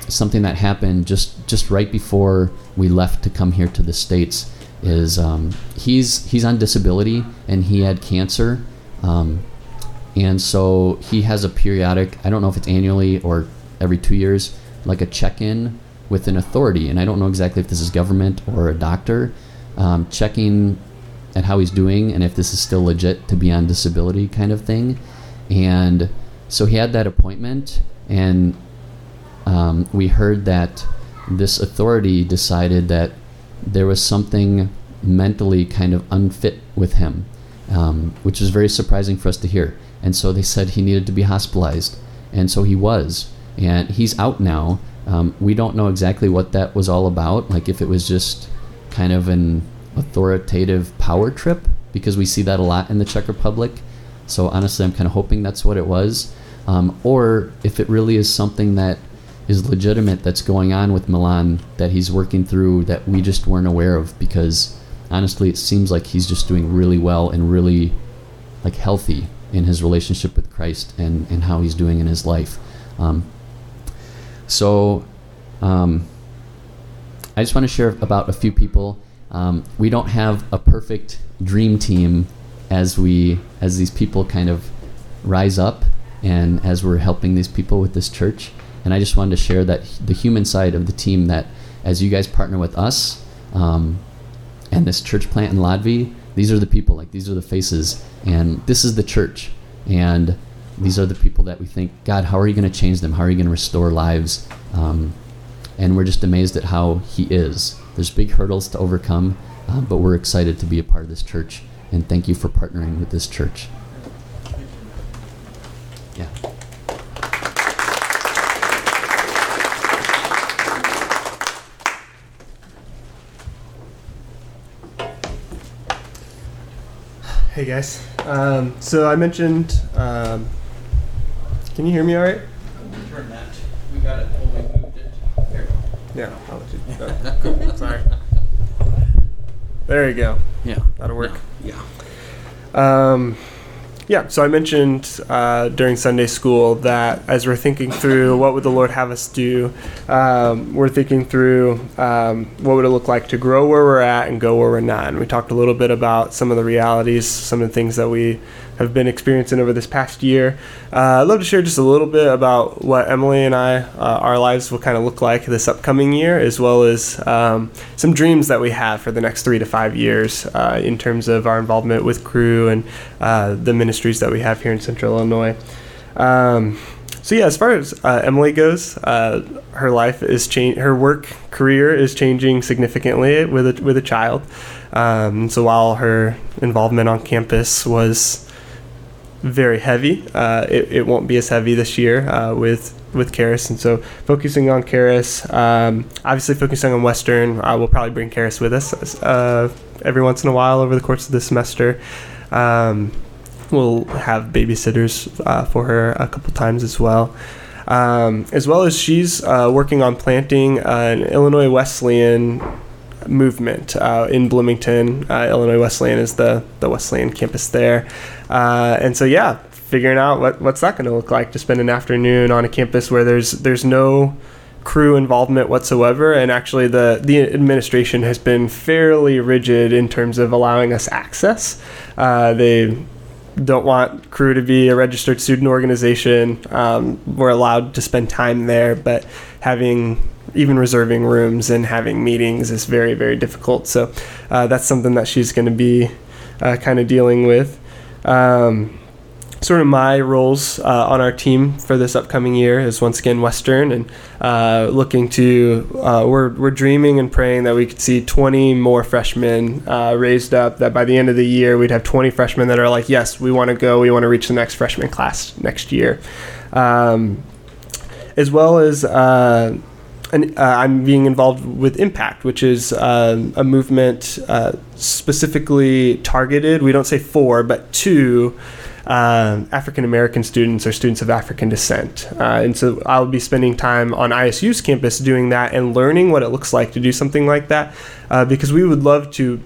something that happened just just right before we left to come here to the States is um, he's he's on disability and he had cancer, um, and so he has a periodic, I don't know if it's annually or every two years, like a check-in with an authority, and I don't know exactly if this is government or a doctor, um, checking at how he's doing and if this is still legit to be on disability kind of thing. And so he had that appointment, and um, we heard that this authority decided that there was something mentally kind of unfit with him, um, which was very surprising for us to hear. And so they said he needed to be hospitalized, and so he was, and he's out now. Um, we don't know exactly what that was all about, like if it was just kind of an authoritative power trip, because we see that a lot in the Czech Republic. So honestly, I'm kind of hoping that's what it was, um, or if it really is something that is legitimate that's going on with Milan that he's working through that we just weren't aware of, because honestly, it seems like he's just doing really well and really like healthy in his relationship with Christ and, and how he's doing in his life. Um, so um, I just want to share about a few people. Um, we don't have a perfect dream team as we as these people kind of rise up and as we're helping these people with this church. And I just wanted to share that the human side of the team, that as you guys partner with us um, and this church plant in Ladvi, these are the people, like these are the faces, and this is the church. And these are the people that we think, God, how are you going to change them? How are you going to restore lives? Um, and we're just amazed at how he is. There's big hurdles to overcome, uh, but we're excited to be a part of this church. And thank you for partnering with this church. Yeah. Hey guys. Um, so I mentioned, um, can you hear me all right? Turn that. We got it. Oh, we moved it. There. Yeah. I'll let you, uh, cool. Sorry. There you go. Yeah. That'll work. Yeah. Um, yeah, so I mentioned uh, during Sunday school that as we're thinking through what would the Lord have us do, um, we're thinking through um, what would it look like to grow where we're at and go where we're not. And we talked a little bit about some of the realities, some of the things that we have been experiencing over this past year. Uh, I'd love to share just a little bit about what Emily and I, uh, our lives will kind of look like this upcoming year, as well as um, some dreams that we have for the next three to five years uh, in terms of our involvement with Cru and uh, the ministries that we have here in Central Illinois. Um, so yeah, as far as uh, Emily goes, uh, her life is change. Her work career is changing significantly with a, with a child. Um, so while her involvement on campus was very heavy, uh, it, it won't be as heavy this year uh, with with Karis, and so focusing on Karis, um, obviously focusing on Western. Uh, we'll probably bring Karis with us uh, every once in a while over the course of the semester. Um, we'll have babysitters uh, for her a couple times as well. Um, as well as she's uh, working on planting an Illinois Wesleyan movement uh, in Bloomington. uh, Illinois Wesleyan is the the Wesleyan campus there, uh, and so yeah, figuring out what what's that going to look like to spend an afternoon on a campus where there's there's no Cru involvement whatsoever, and actually the the administration has been fairly rigid in terms of allowing us access. Uh, they don't want Cru to be a registered student organization. Um, we're allowed to spend time there, but having even reserving rooms and having meetings is very, very difficult. So uh, that's something that she's going to be uh, kind of dealing with. Um, sort of my roles uh, on our team for this upcoming year is once again Western, and uh, looking to, uh, we're, we're dreaming and praying that we could see twenty more freshmen uh, raised up, that by the end of the year we'd have twenty freshmen that are like, yes, we want to go, we want to reach the next freshman class next year. Um, as well as uh, And, uh, I'm being involved with Impact, which is uh, a movement uh, specifically targeted, we don't say for, but to uh, African American students or students of African descent. Uh, and so I'll be spending time on I S U's campus doing that and learning what it looks like to do something like that, uh, because we would love to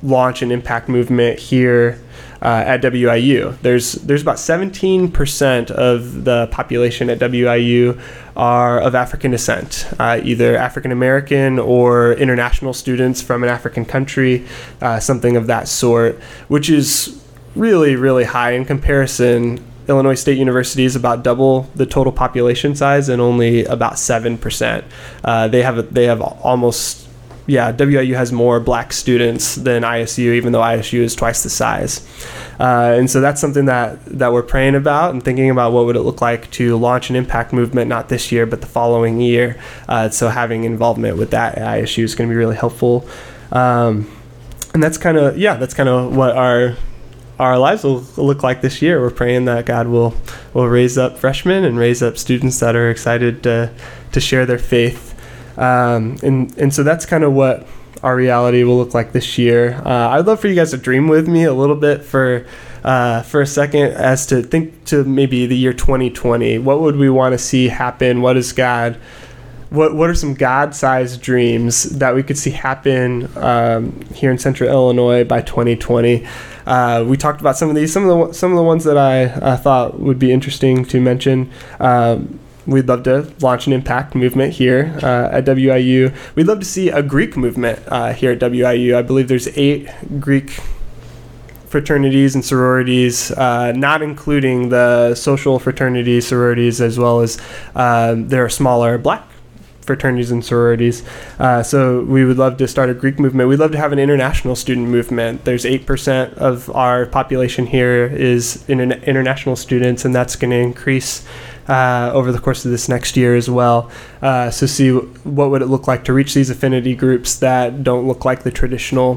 launch an impact movement here uh, at W I U. There's there's about seventeen percent of the population at W I U are of African descent, uh, either African American or international students from an African country, uh, something of that sort, which is really, really high in comparison. Illinois State University is about double the total population size and only about seven percent. Uh, they have a, they have almost, yeah, W I U has more black students than I S U, even though I S U is twice the size. Uh, and so that's something that, that we're praying about and thinking about what would it look like to launch an impact movement, not this year, but the following year. Uh, so having involvement with that at I S U is going to be really helpful. Um, and that's kind of, yeah, that's kind of what our our lives will look like this year. We're praying that God will will raise up freshmen and raise up students that are excited to to share their faith. Um, and and so that's kind of what our reality will look like this year. Uh, I'd love for you guys to dream with me a little bit for uh, for a second as to think to maybe the year twenty twenty. What would we want to see happen? What is God? What what are some God-sized dreams that we could see happen um, here in Central Illinois by twenty twenty? Uh, we talked about some of these. Some of the some of the ones that I uh, thought would be interesting to mention. Um, we'd love to launch an impact movement here uh, at W I U. We'd love to see a Greek movement uh, here at W I U. I believe there's eight Greek fraternities and sororities, uh, not including the social fraternities, sororities, as well as uh, there are smaller black fraternities and sororities. Uh, so we would love to start a Greek movement. We'd love to have an international student movement. There's eight percent of our population here is interna- international students, and that's going to increase uh, over the course of this next year as well. Uh, so see w- what would it look like to reach these affinity groups that don't look like the traditional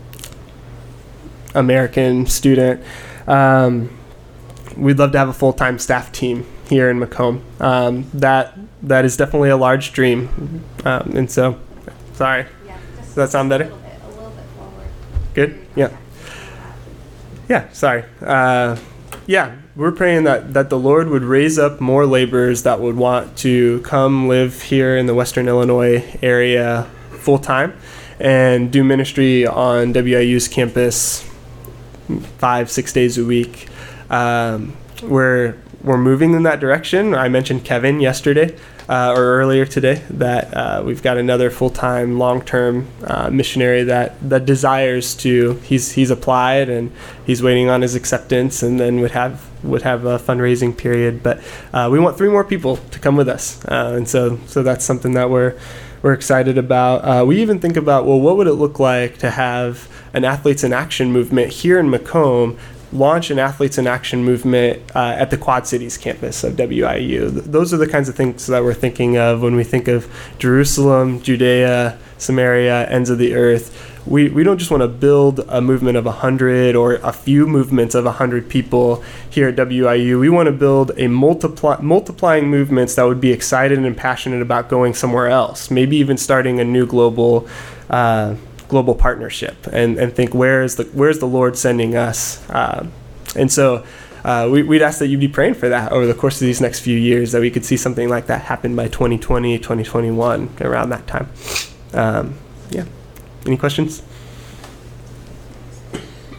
American student. Um, we'd love to have a full-time staff team here in Macomb. Um, that that is definitely a large dream, um, and so, sorry. Yeah, just Does that sound better? A little bit, a little bit forward. Good. Yeah. Yeah. Sorry. Uh, yeah, we're praying that that the Lord would raise up more laborers that would want to come live here in the Western Illinois area full time, and do ministry on W I U's campus five, six days a week. Um, we're we're moving in that direction. I mentioned Kevin yesterday uh, or earlier today that uh, we've got another full-time, long-term uh, missionary that, that desires to. He's he's applied and he's waiting on his acceptance, and then would have would have a fundraising period. But uh, we want three more people to come with us, uh, and so so that's something that we're we're excited about. Uh, we even think about, well, what would it look like to have an Athletes in Action movement here in Macomb, launch an Athletes in Action movement uh, at the Quad Cities campus of W I U. Th- those are the kinds of things that we're thinking of when we think of Jerusalem, Judea, Samaria, ends of the earth. We we don't just want to build a movement of one hundred or a few movements of one hundred people here at W I U. We want to build a multiply, multiplying movements that would be excited and passionate about going somewhere else, maybe even starting a new global uh, global partnership, and, and think, where is the where's the Lord sending us? Uh, and so uh, we, we'd ask that you be praying for that over the course of these next few years, that we could see something like that happen by twenty twenty, twenty twenty-one, around that time. Um, yeah. Any questions? You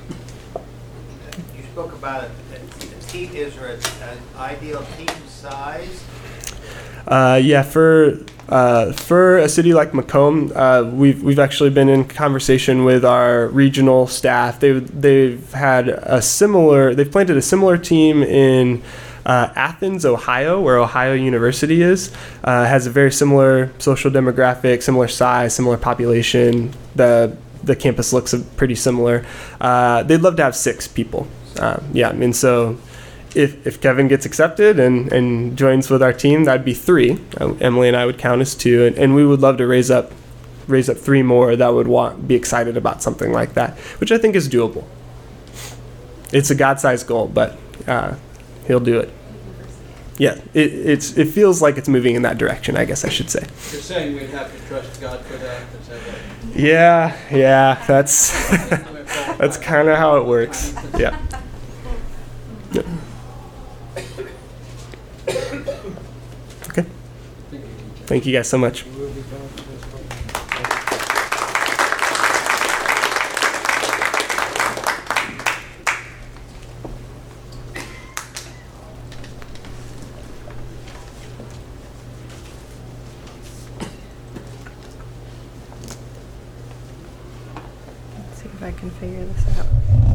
spoke about a, a team. Is there an ideal team size? Uh, yeah, for uh, for a city like Macomb, uh, we've we've actually been in conversation with our regional staff. They they've had a similar. They've planted a similar team in uh, Athens, Ohio, where Ohio University is. Uh, has a very similar social demographic, similar size, similar population. The the campus looks pretty similar. Uh, they'd love to have six people. Uh, yeah, and so. If if Kevin gets accepted and, and joins with our team, that'd be three. Uh, Emily and I would count as two, and, and we would love to raise up raise up three more that would want be excited about something like that, which I think is doable. It's a God-sized goal, but uh, he'll do it. Yeah, it it's it feels like it's moving in that direction, I guess I should say. You're saying we'd have to trust God for that? Is that right? Yeah, yeah, that's that's kind of how it works. Yeah. Yep. Okay. Thank you guys so much. I can figure this out.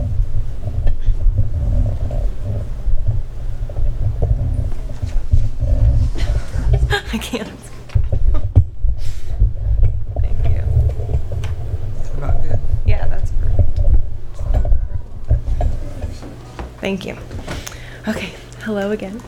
I can't. Thank you. About good. Yeah, that's perfect. Thank you. Okay, hello again.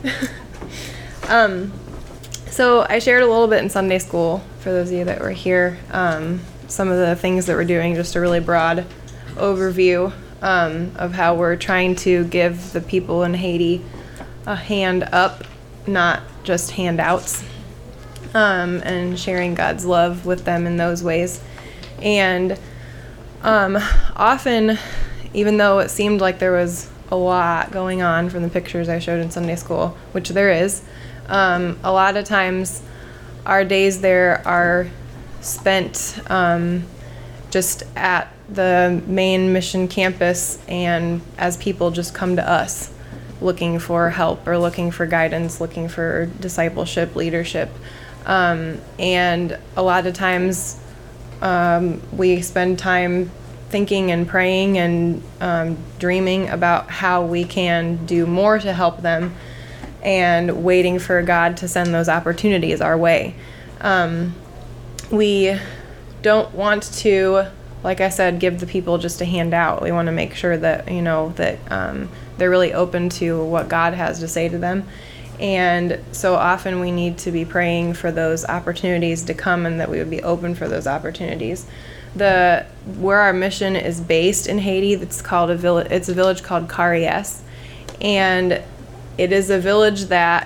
um, so I shared a little bit in Sunday school, for those of you that were here, um, some of the things that we're doing, just a really broad overview um, of how we're trying to give the people in Haiti a hand up, not just handouts, um, and sharing God's love with them in those ways. And um, often, even though it seemed like there was a lot going on from the pictures I showed in Sunday school, which there is, um, a lot of times our days there are spent um, just at the main mission campus, and as people just come to us looking for help or looking for guidance, looking for discipleship, leadership. Um, and a lot of times um, we spend time thinking and praying and um, dreaming about how we can do more to help them, and waiting for God to send those opportunities our way. Um, we don't want to, like I said, give the people just a handout. We want to make sure that, you know, that um, they're really open to what God has to say to them. And so often we need to be praying for those opportunities to come, and that we would be open for those opportunities. The where our mission is based in Haiti, it's called a village. It's a village called Caries, and it is a village that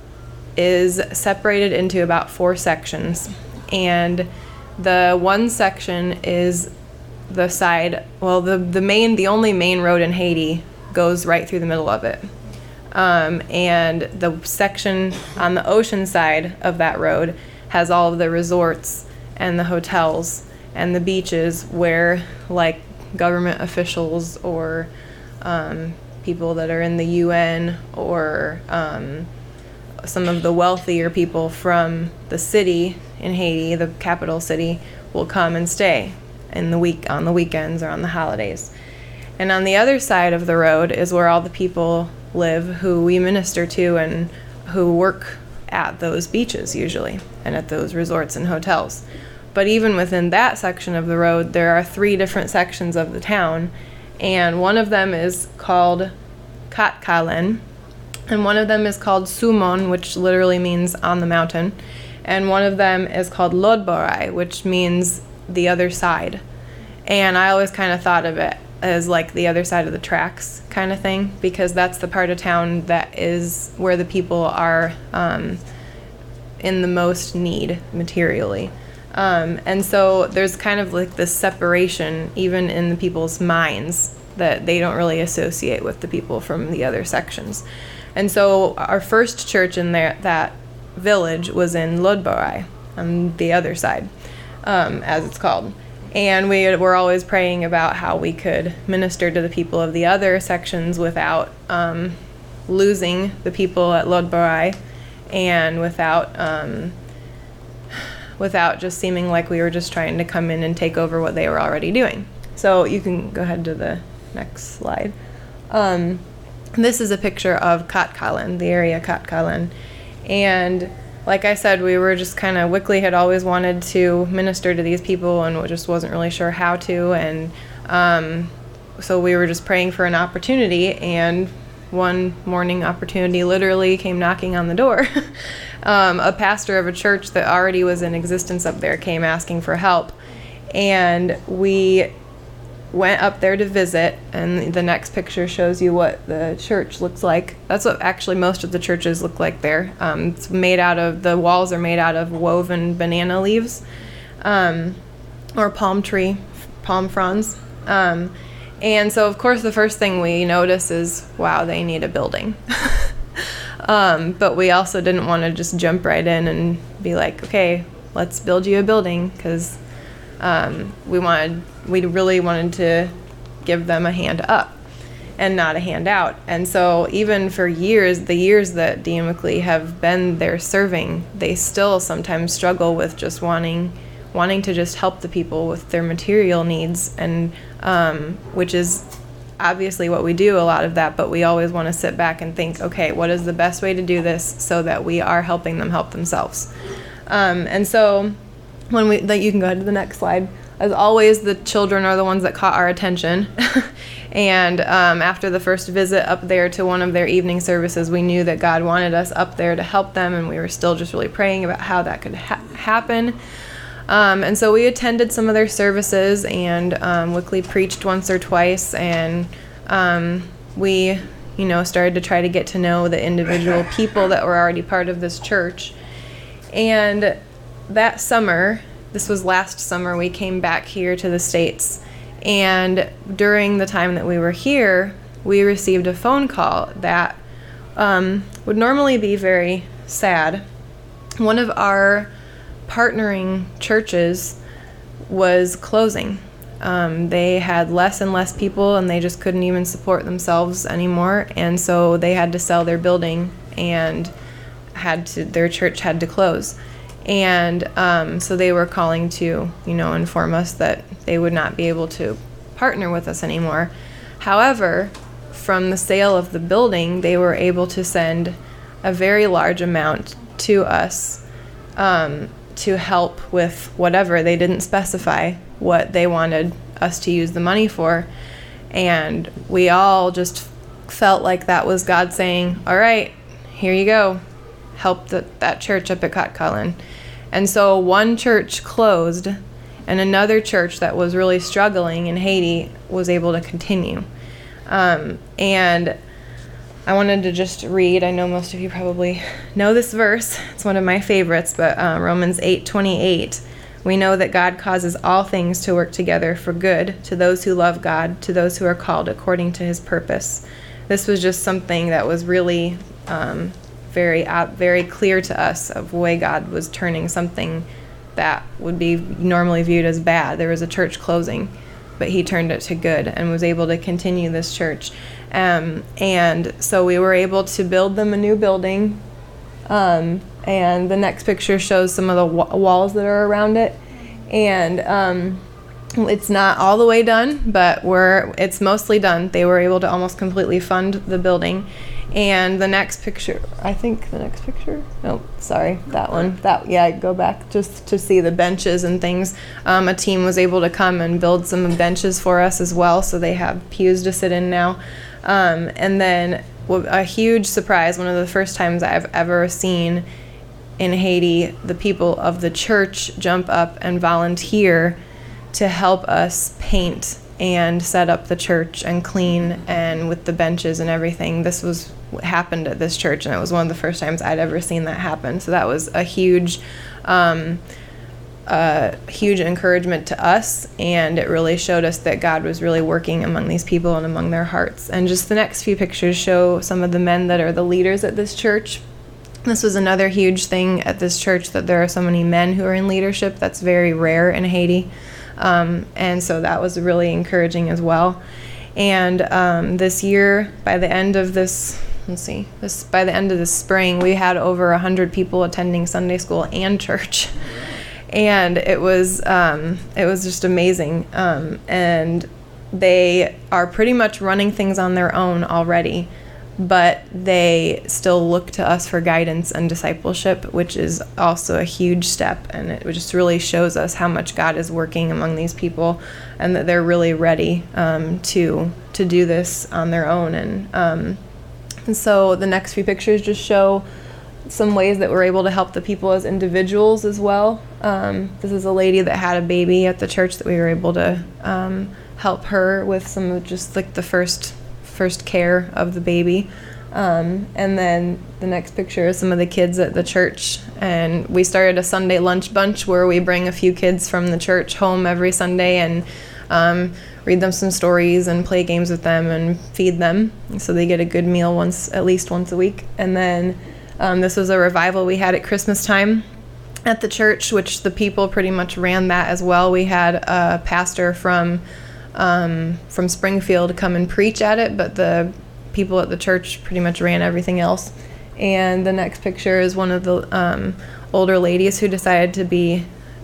is separated into about four sections. And the one section is the side. Well, the the main, the only main road in Haiti goes right through the middle of it. Um, and the section on the ocean side of that road has all of the resorts and the hotels and the beaches where, like, government officials or um, people that are in the U N or um, some of the wealthier people from the city in Haiti, the capital city, will come and stay in the week on the weekends or on the holidays. And on the other side of the road is where all the people live who we minister to and who work at those beaches usually and at those resorts and hotels. But even within that section of the road, there are three different sections of the town, and one of them is called Katkalen, and one of them is called Sumon, which literally means on the mountain, and one of them is called Lodborai, which means the other side. And I always kind of thought of it as like the other side of the tracks kind of thing, because that's the part of town that is where the people are um, in the most need materially. Um, and so there's kind of like this separation even in the people's minds that they don't really associate with the people from the other sections. And so our first church in there, that village, was in Lodborai, on the other side, um, as it's called. And we were always praying about how we could minister to the people of the other sections without um, losing the people at Lodborai, and without um, without just seeming like we were just trying to come in and take over what they were already doing. So you can go ahead to the next slide. Um, this is a picture of Katkalen, the area Katkalen. And like I said, we were just kind of, Wickley had always wanted to minister to these people and just wasn't really sure how to. And um, so we were just praying for an opportunity, and one morning opportunity literally came knocking on the door. um, a pastor of a church that already was in existence up there came asking for help. And we went up there to visit, and the next picture shows you what the church looks like. That's what actually most of the churches look like there. Um, it's made out of, the walls are made out of woven banana leaves, um, or palm tree, palm fronds. Um, and so, of course, the first thing we notice is, wow, they need a building. um, but we also didn't want to just jump right in and be like, okay, let's build you a building, because um, we wanted, we really wanted to give them a hand up and not a hand out. And so even for years, the years that Dean Wickley have been there serving, they still sometimes struggle with just wanting wanting to just help the people with their material needs, and um, which is obviously what we do, a lot of that, but we always want to sit back and think, okay, what is the best way to do this so that we are helping them help themselves? Um, and so when we, like, you can go ahead to the next slide. As always, the children are the ones that caught our attention. And um, after the first visit up there to one of their evening services, we knew that God wanted us up there to help them, and we were still just really praying about how that could ha- happen. Um, and so we attended some of their services, and um, Wickley preached once or twice, and um, we, you know, started to try to get to know the individual people that were already part of this church. And that summer, this was last summer, we came back here to the States, and during the time that we were here, we received a phone call that um, would normally be very sad. One of our partnering churches was closing. Um, they had less and less people, and they just couldn't even support themselves anymore, and so they had to sell their building, and had to their church had to close. And um, so they were calling to, you know, inform us that they would not be able to partner with us anymore. However, from the sale of the building, they were able to send a very large amount to us um, to help with whatever. They didn't specify what they wanted us to use the money for. And we all just felt like that was God saying, all right, here you go. Help the, that church up at Kotkallen. And so one church closed, and another church that was really struggling in Haiti was able to continue. Um, and I wanted to just read, I know most of you probably know this verse. It's one of my favorites, but uh, Romans eight twenty-eight. We know that God causes all things to work together for good to those who love God, to those who are called according to his purpose. This was just something that was really um, very uh, very clear to us of the way God was turning something that would be normally viewed as bad. There was a church closing, but he turned it to good and was able to continue this church. Um, and so we were able to build them a new building. Um, and the next picture shows some of the wa- walls that are around it. And um, it's not all the way done, but we're it's mostly done. They were able to almost completely fund the building. And the next picture, I think the next picture, no, sorry, that one, that, yeah, go back just to see the benches and things. Um, a team was able to come and build some benches for us as well, so they have pews to sit in now. Um, and then a huge surprise, one of the first times I've ever seen in Haiti, the people of the church jump up and volunteer to help us paint and set up the church and clean, and with the benches and everything. This was what happened at this church, and it was one of the first times I'd ever seen that happen. So that was a huge, um, uh, huge encouragement to us, and it really showed us that God was really working among these people and among their hearts. And just the next few pictures show some of the men that are the leaders at this church. This was another huge thing at this church, that there are so many men who are in leadership. That's very rare in Haiti. Um, and so that was really encouraging as well. And um, this year, by the end of this, let's see, this by the end of this spring, we had over a hundred people attending Sunday school and church, and it was um, it was just amazing. Um, and they are pretty much running things on their own already, but they still look to us for guidance and discipleship, which is also a huge step. And it just really shows us how much God is working among these people, and that they're really ready um, to to do this on their own. And, um, and so the next few pictures just show some ways that we're able to help the people as individuals as well. Um, this is a lady that had a baby at the church that we were able to um, help her with some of just like the first first care of the baby. Um, and then the next picture is some of the kids at the church. And we started a Sunday lunch bunch where we bring a few kids from the church home every Sunday and um, read them some stories and play games with them and feed them. So they get a good meal once, at least once a week. And then um, this was a revival we had at Christmas time at the church, which the people pretty much ran that as well. We had a pastor from Um, from Springfield come and preach at it, but the people at the church pretty much ran everything else. And the next picture is one of the um, older ladies who decided to be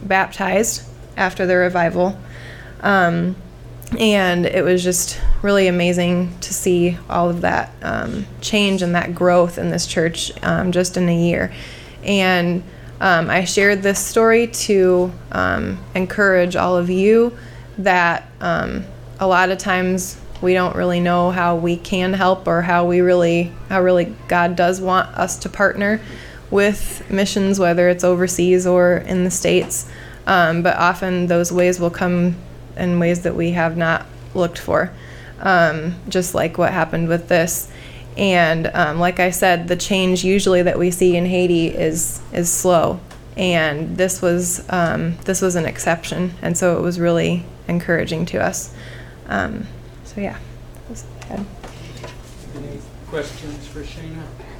baptized after the revival. Um, and it was just really amazing to see all of that um, change and that growth in this church um, just in a year. And um, I shared this story to um, encourage all of you that um, a lot of times we don't really know how we can help or how we really, how really God does want us to partner with missions, whether it's overseas or in the States. Um, but often those ways will come in ways that we have not looked for, um, just like what happened with this. And um, like I said, the change usually that we see in Haiti is is slow, and this was um, this was an exception, and so it was really encouraging to us. Um, so yeah, that was what I had. Any questions for Shana?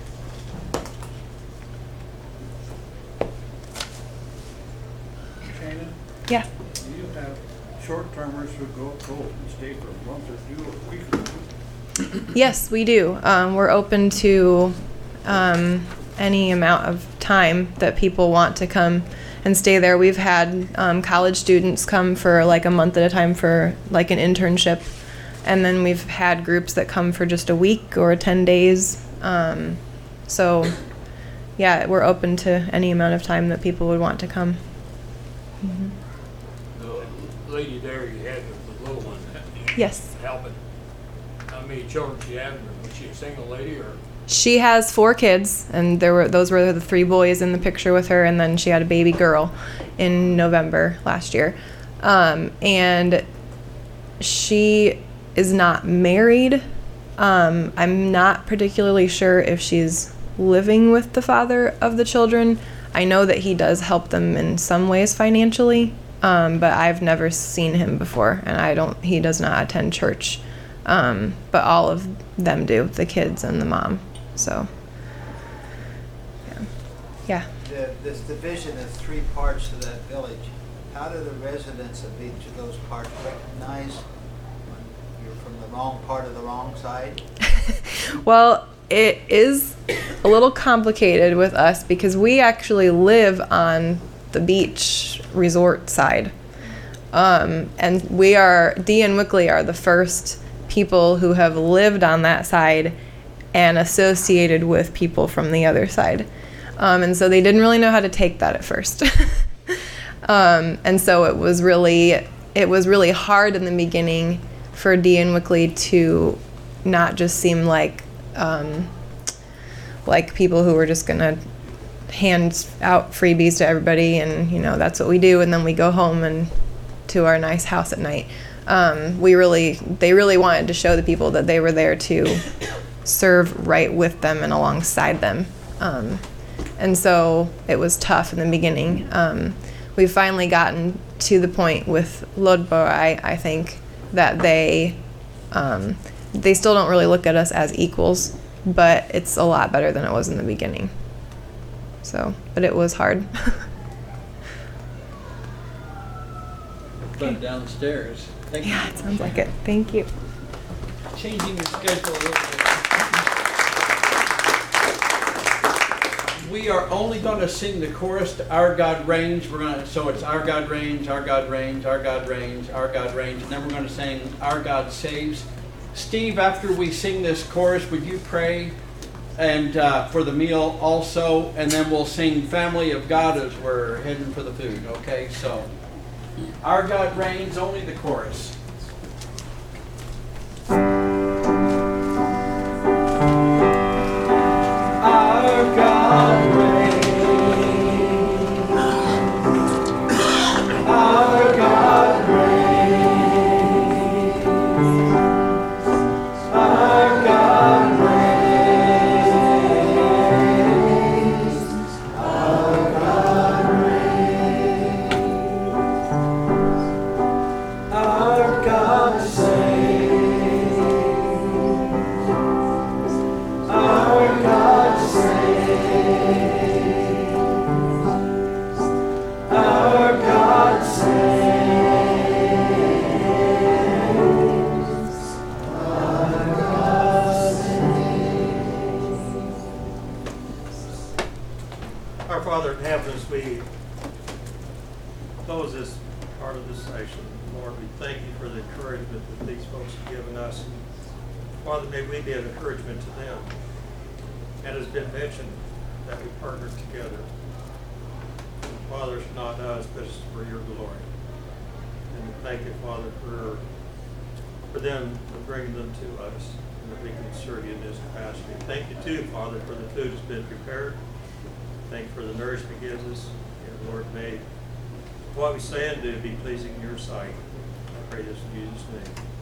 Shana, Yeah. do you have short-termers who go, go and stay for a month or two or a week or two? Yes, we do. Um, we're open to um, any amount of time that people want to come and stay there. We've had um, college students come for like a month at a time for like an internship, and then we've had groups that come for just a week or ten days. Um, so, yeah, we're open to any amount of time that people would want to come. Mm-hmm. The lady there you had with the little one, Yes. helping. How many children she had? Was she a single lady or? She has four kids, and there were those were the three boys in the picture with her, and then she had a baby girl in November last year. Um, and she is not married. Um, I'm not particularly sure if she's living with the father of the children. I know that he does help them in some ways financially, um, but I've never seen him before, and I don't. He does not attend church. Um, but all of them do, the kids and the mom. So, yeah. yeah. The, this division of three parts to that village, how do the residents of each of those parts recognize when you're from the wrong part of the wrong side? Well, it is a little complicated with us because we actually live on the beach resort side. Um, and we are, Dee and Wickley are the first people who have lived on that side and associated with people from the other side. Um, and so they didn't really know how to take that at first. um, and so it was really, it was really hard in the beginning for Dee and Wickley to not just seem like, um, like people who were just gonna hand out freebies to everybody and, you know, that's what we do. And then we go home and to our nice house at night. Um, we really, they really wanted to show the people that they were there to serve right with them and alongside them. Um, and so it was tough in the beginning. Um, we've finally gotten to the point with Lodbo, I, I think, that they, um, they still don't really look at us as equals, but it's a lot better than it was in the beginning. So, but it was hard. Fun downstairs. Thank Yeah, you. it sounds like it. Thank you. Changing your schedule a little bit. We are only going to sing the chorus to Our God Reigns. We're going to, so it's Our God Reigns, Our God Reigns, Our God Reigns, Our God Reigns, and then we're going to sing Our God Saves. Steve, after we sing this chorus, would you pray and uh, for the meal also, and then we'll sing Family of God as we're heading for the food. Okay, so Our God Reigns, only the chorus. Our God reigns. Our God reigns. Our God reigns. Our God reigns. Our God saves. Our God saves. Our God saves. Our God saves. Our Father in heaven, as we close this part of this session, Lord, we thank you for the encouragement that these folks have given us. Father, may we be an encouragement to them. And it's been mentioned that we partner together. Father, it's not us, but it's for your glory. And we thank you, Father, for for them, for bringing them to us, and that we can serve you in this capacity. Thank you, too, Father, for the food that's been prepared. Thank you for the nourishment it gives us. And Lord, may what we say and do be pleasing in your sight. I pray this in Jesus' name.